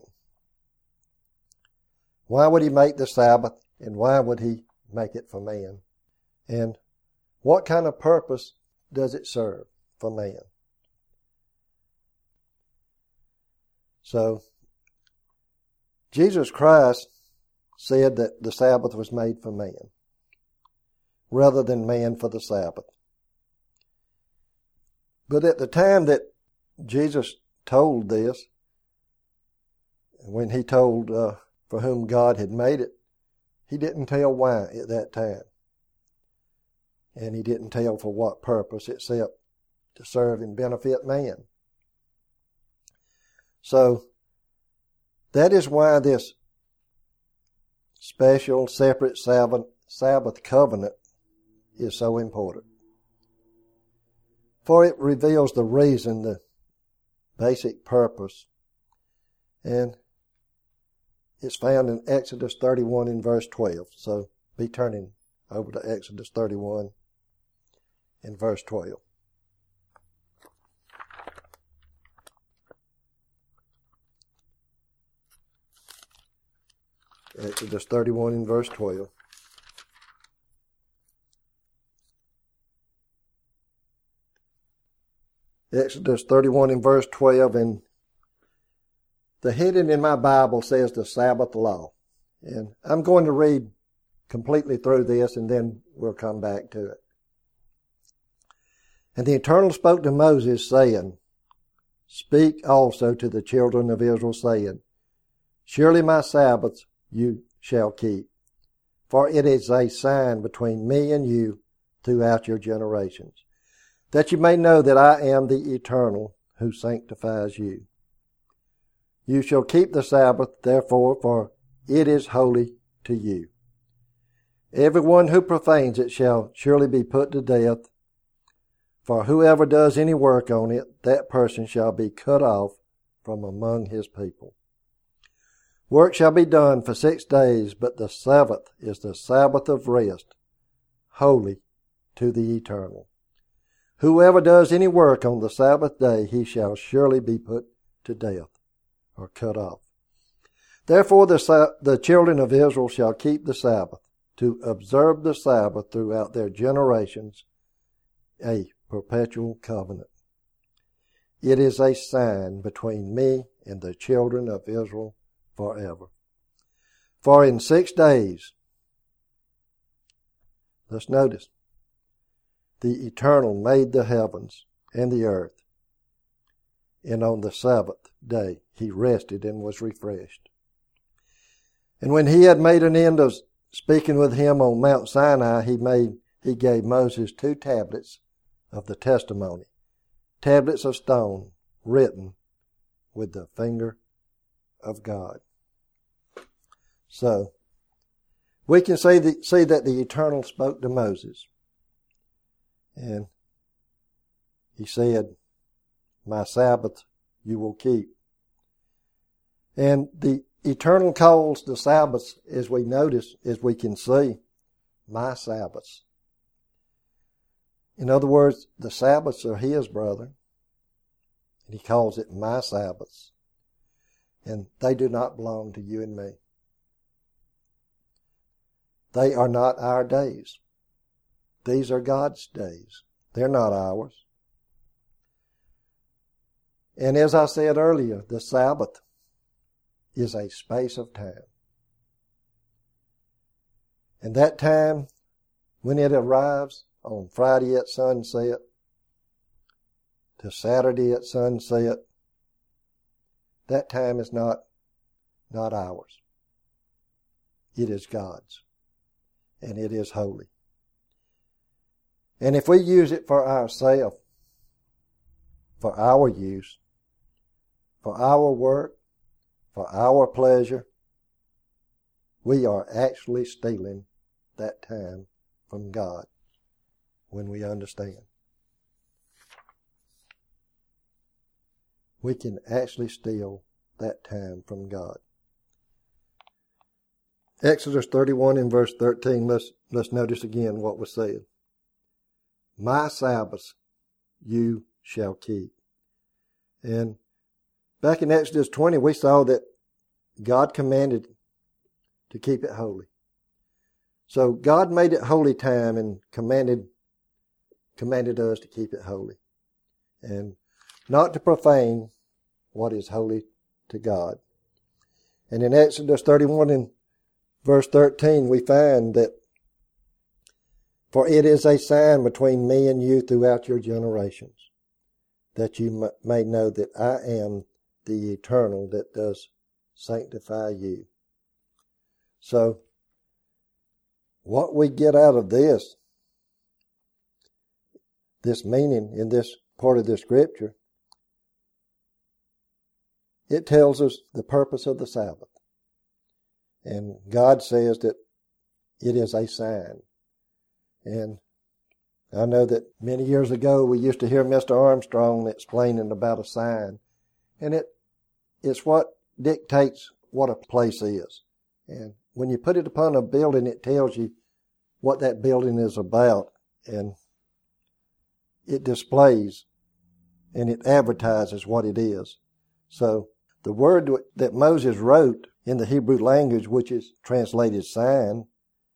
Why would He make the Sabbath, and why would He make it for man? And what kind of purpose does it serve for man? So, Jesus Christ said that the Sabbath was made for man, rather than man for the Sabbath. But at the time that Jesus told this, when He told for whom God had made it, He didn't tell why at that time. And He didn't tell for what purpose except to serve and benefit man. So, that is why this special, separate Sabbath covenant is so important. For it reveals the reason, the basic purpose. And it's found in Exodus 31 in verse 12. So be turning over to Exodus 31 in verse 12. Exodus 31 in verse 12. Exodus 31 in verse 12, and the heading in my Bible says the Sabbath law. And I'm going to read completely through this, and then we'll come back to it. And the Eternal spoke to Moses, saying, Speak also to the children of Israel, saying, Surely my Sabbaths you shall keep, for it is a sign between me and you throughout your generations, that you may know that I am the Eternal who sanctifies you. You shall keep the Sabbath, therefore, for it is holy to you. Everyone who profanes it shall surely be put to death, for whoever does any work on it, that person shall be cut off from among his people. Work shall be done for 6 days, but the seventh is the Sabbath of rest, holy to the Eternal. Whoever does any work on the Sabbath day, he shall surely be put to death, or cut off. Therefore the children of Israel shall keep the Sabbath, to observe the Sabbath throughout their generations, a perpetual covenant. It is a sign between me and the children of Israel forever. For in 6 days, let's notice, the Eternal made the heavens and the earth, and on the seventh day he rested and was refreshed. And when he had made an end of speaking with him on Mount Sinai, he gave Moses 2 tablets of the testimony, tablets of stone written with the finger of God. So, we can see that the Eternal spoke to Moses. And he said, My Sabbath you will keep. And the Eternal calls the Sabbaths, as we notice, as we can see, my Sabbaths. In other words, the Sabbaths are his, brother. And he calls it my Sabbaths. And they do not belong to you and me. They are not our days. These are God's days. They're not ours. And as I said earlier, the Sabbath is a space of time. And that time, when it arrives on Friday at sunset to Saturday at sunset, that time is not ours. It is God's. And it is holy. And if we use it for ourselves, for our use, for our work, for our pleasure, we are actually stealing that time from God when we understand. We can actually steal that time from God. Exodus 31 and verse 13, let's notice again what was said. My Sabbaths you shall keep. And back in Exodus 20, we saw that God commanded to keep it holy. So God made it holy time and commanded us to keep it holy. And not to profane what is holy to God. And in Exodus 31 and verse 13, we find that, For it is a sign between me and you throughout your generations, that you may know that I am the Eternal that does sanctify you. So, what we get out of this meaning in this part of the scripture, it tells us the purpose of the Sabbath. And God says that it is a sign. And I know that many years ago we used to hear Mr. Armstrong explaining about a sign. And it's what dictates what a place is. And when you put it upon a building, it tells you what that building is about. And it displays and it advertises what it is. So the word that Moses wrote in the Hebrew language, which is translated sign,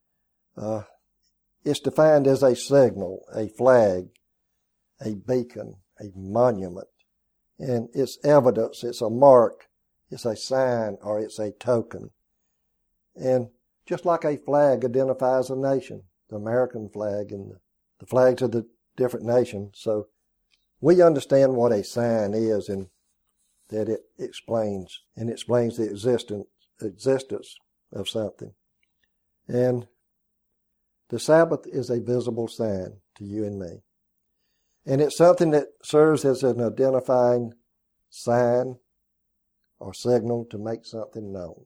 it's defined as a signal, a flag, a beacon, a monument. And it's evidence, it's a mark, it's a sign, or it's a token. And just like a flag identifies a nation, the American flag and the flags of the different nations. So we understand what a sign is, and that it explains the existence of something. And the Sabbath is a visible sign to you and me. And it's something that serves as an identifying sign or signal to make something known.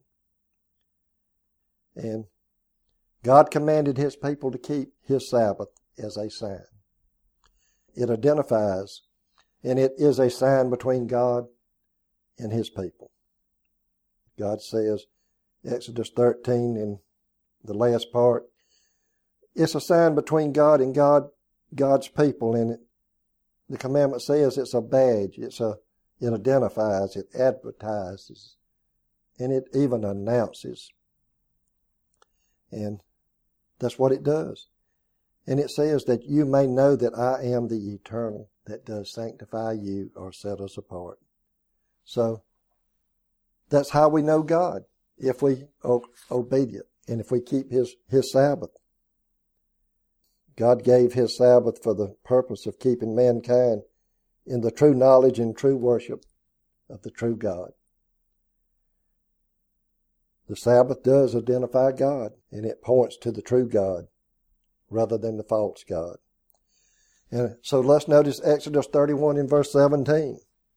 And God commanded His people to keep His Sabbath as a sign. It identifies, and it is a sign between God and His people. God says, Exodus 13 in the last part, it's a sign between God and God's people, and the commandment says it's a badge. It identifies, it advertises, and it even announces. And that's what it does. And it says that you may know that I am the eternal that does sanctify you or set us apart. So that's how we know God, if we are obedient and if we keep His Sabbath. God gave His Sabbath for the purpose of keeping mankind in the true knowledge and true worship of the true God. The Sabbath does identify God, and it points to the true God rather than the false God. And so let's notice Exodus 31 in verse 17.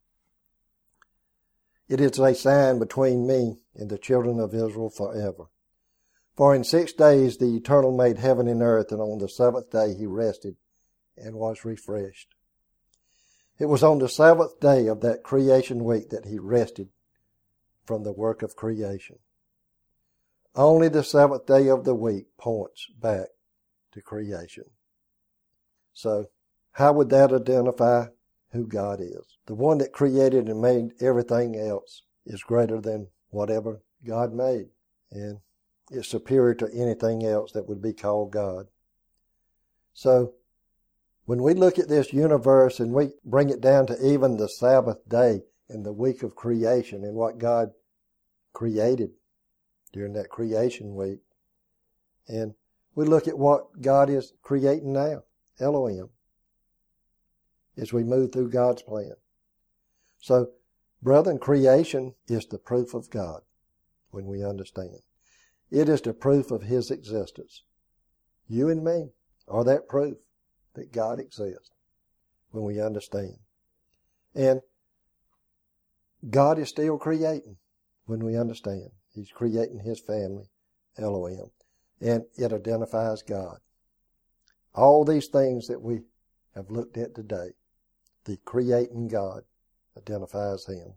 It is a sign between me and the children of Israel forever. For in 6 days the Eternal made heaven and earth, and on the seventh day He rested and was refreshed. It was on the seventh day of that creation week that He rested from the work of creation. Only the seventh day of the week points back to creation. So, how would that identify who God is? The one that created and made everything else is greater than whatever God made, and it's superior to anything else that would be called God. So, when we look at this universe and we bring it down to even the Sabbath day and the week of creation and what God created during that creation week, and we look at what God is creating now, Elohim, as we move through God's plan. So, brethren, creation is the proof of God when we understand. It is the proof of His existence. You and me are that proof that God exists when we understand. And God is still creating when we understand. He's creating His family, Elohim, and it identifies God. All these things that we have looked at today, the creating God identifies Him.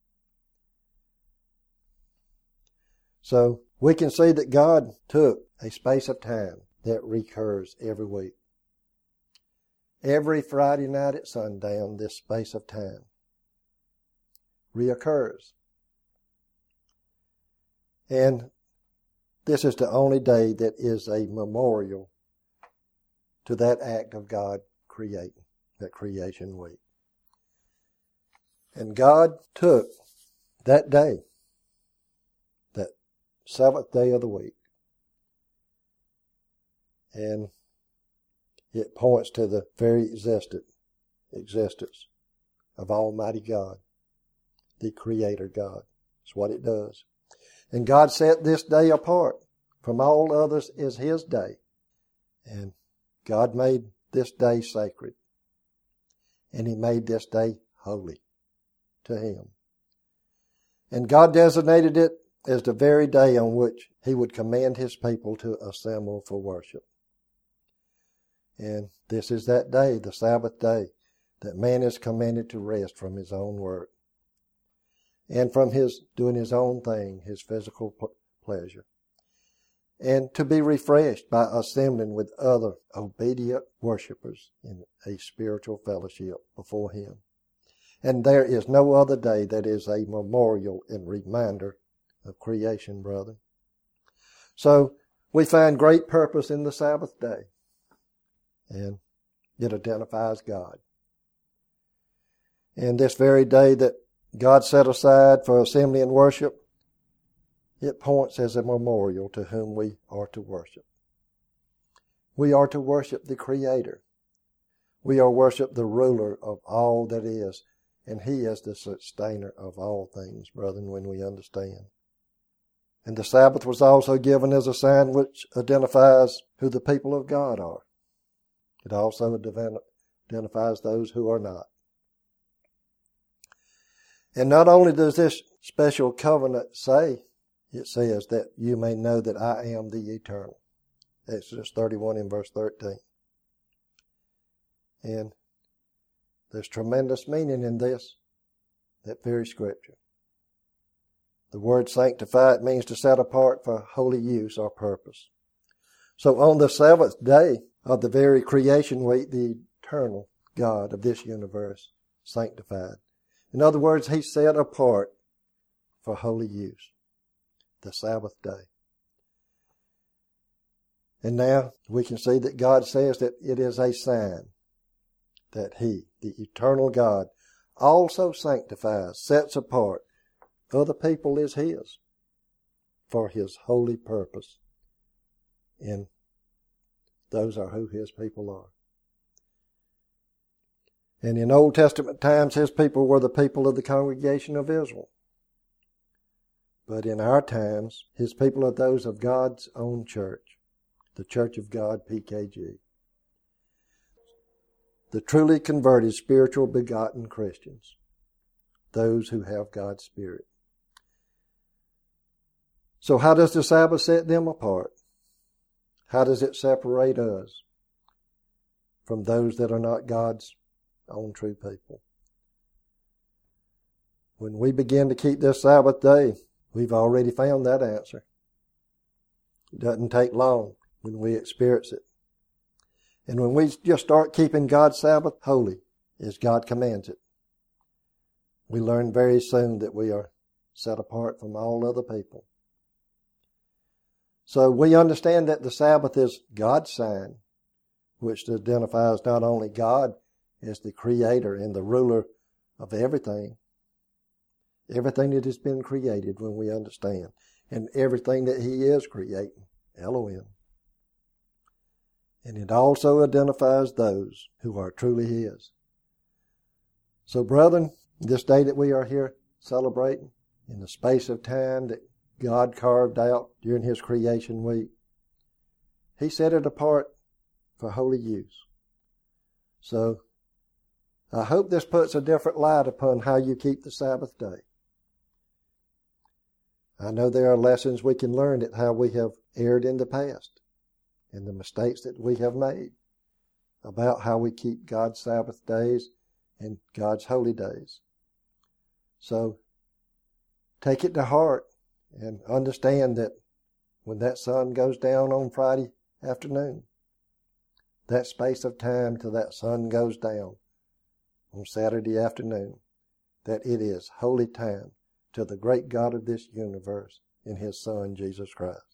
So we can see that God took a space of time that recurs every week. Every Friday night at sundown, this space of time reoccurs. And this is the only day that is a memorial to that act of God creating, that creation week. And God took that day, that seventh day of the week, and it points to the very existence of Almighty God, the Creator God. That's what it does. And God set this day apart from all others as His day. And God made this day sacred. And He made this day holy to Him. And God designated it as the very day on which He would command His people to assemble for worship. And this is that day, the Sabbath day, that man is commanded to rest from his own work and from his doing his own thing, his physical pleasure, and to be refreshed by assembling with other obedient worshipers in a spiritual fellowship before Him. And there is no other day that is a memorial and reminder of creation, brother. So we find great purpose in the Sabbath day, and it identifies God. And this very day that God set aside for assembly and worship it points as a memorial to whom we are to worship. We are to worship the Creator. We are to worship the ruler of all that is, and He is the sustainer of all things, brethren, when we understand. And the Sabbath was also given as a sign which identifies who the people of God are. It also identifies those who are not. And not only does this special covenant say, it says that you may know that I am the eternal. Exodus 31 and verse 13. And there's tremendous meaning in this, that very scripture. The word sanctified means to set apart for holy use or purpose. So on the seventh day of the very creation week, the eternal God of this universe sanctified. In other words, He set apart for holy use, the Sabbath day. And now we can see that God says that it is a sign that He, the eternal God, also sanctifies, sets apart other people as His for His holy purpose. And those are who His people are. And in Old Testament times, His people were the people of the congregation of Israel. But in our times, His people are those of God's own church, the Church of God, PKG. The truly converted, spiritual, begotten Christians, those who have God's Spirit. So how does the Sabbath set them apart? How does it separate us from those that are not God's own true people? When we begin to keep this Sabbath day, we've already found that answer. It doesn't take long when we experience it. And when we just start keeping God's Sabbath holy as God commands it, we learn very soon that we are set apart from all other people. So we understand that the Sabbath is God's sign, which identifies not only God as the creator and the ruler of everything that has been created when we understand, and everything that He is creating, Elohim. And it also identifies those who are truly His. So brethren, this day that we are here celebrating, in the space of time that God carved out during His creation week, He set it apart for holy use. So I hope this puts a different light upon how you keep the Sabbath day. I know there are lessons we can learn at how we have erred in the past and the mistakes that we have made about how we keep God's Sabbath days and God's holy days. So take it to heart and understand that when that sun goes down on Friday afternoon, that space of time till that sun goes down on Saturday afternoon, that it is holy time to the great God of this universe in His Son, Jesus Christ.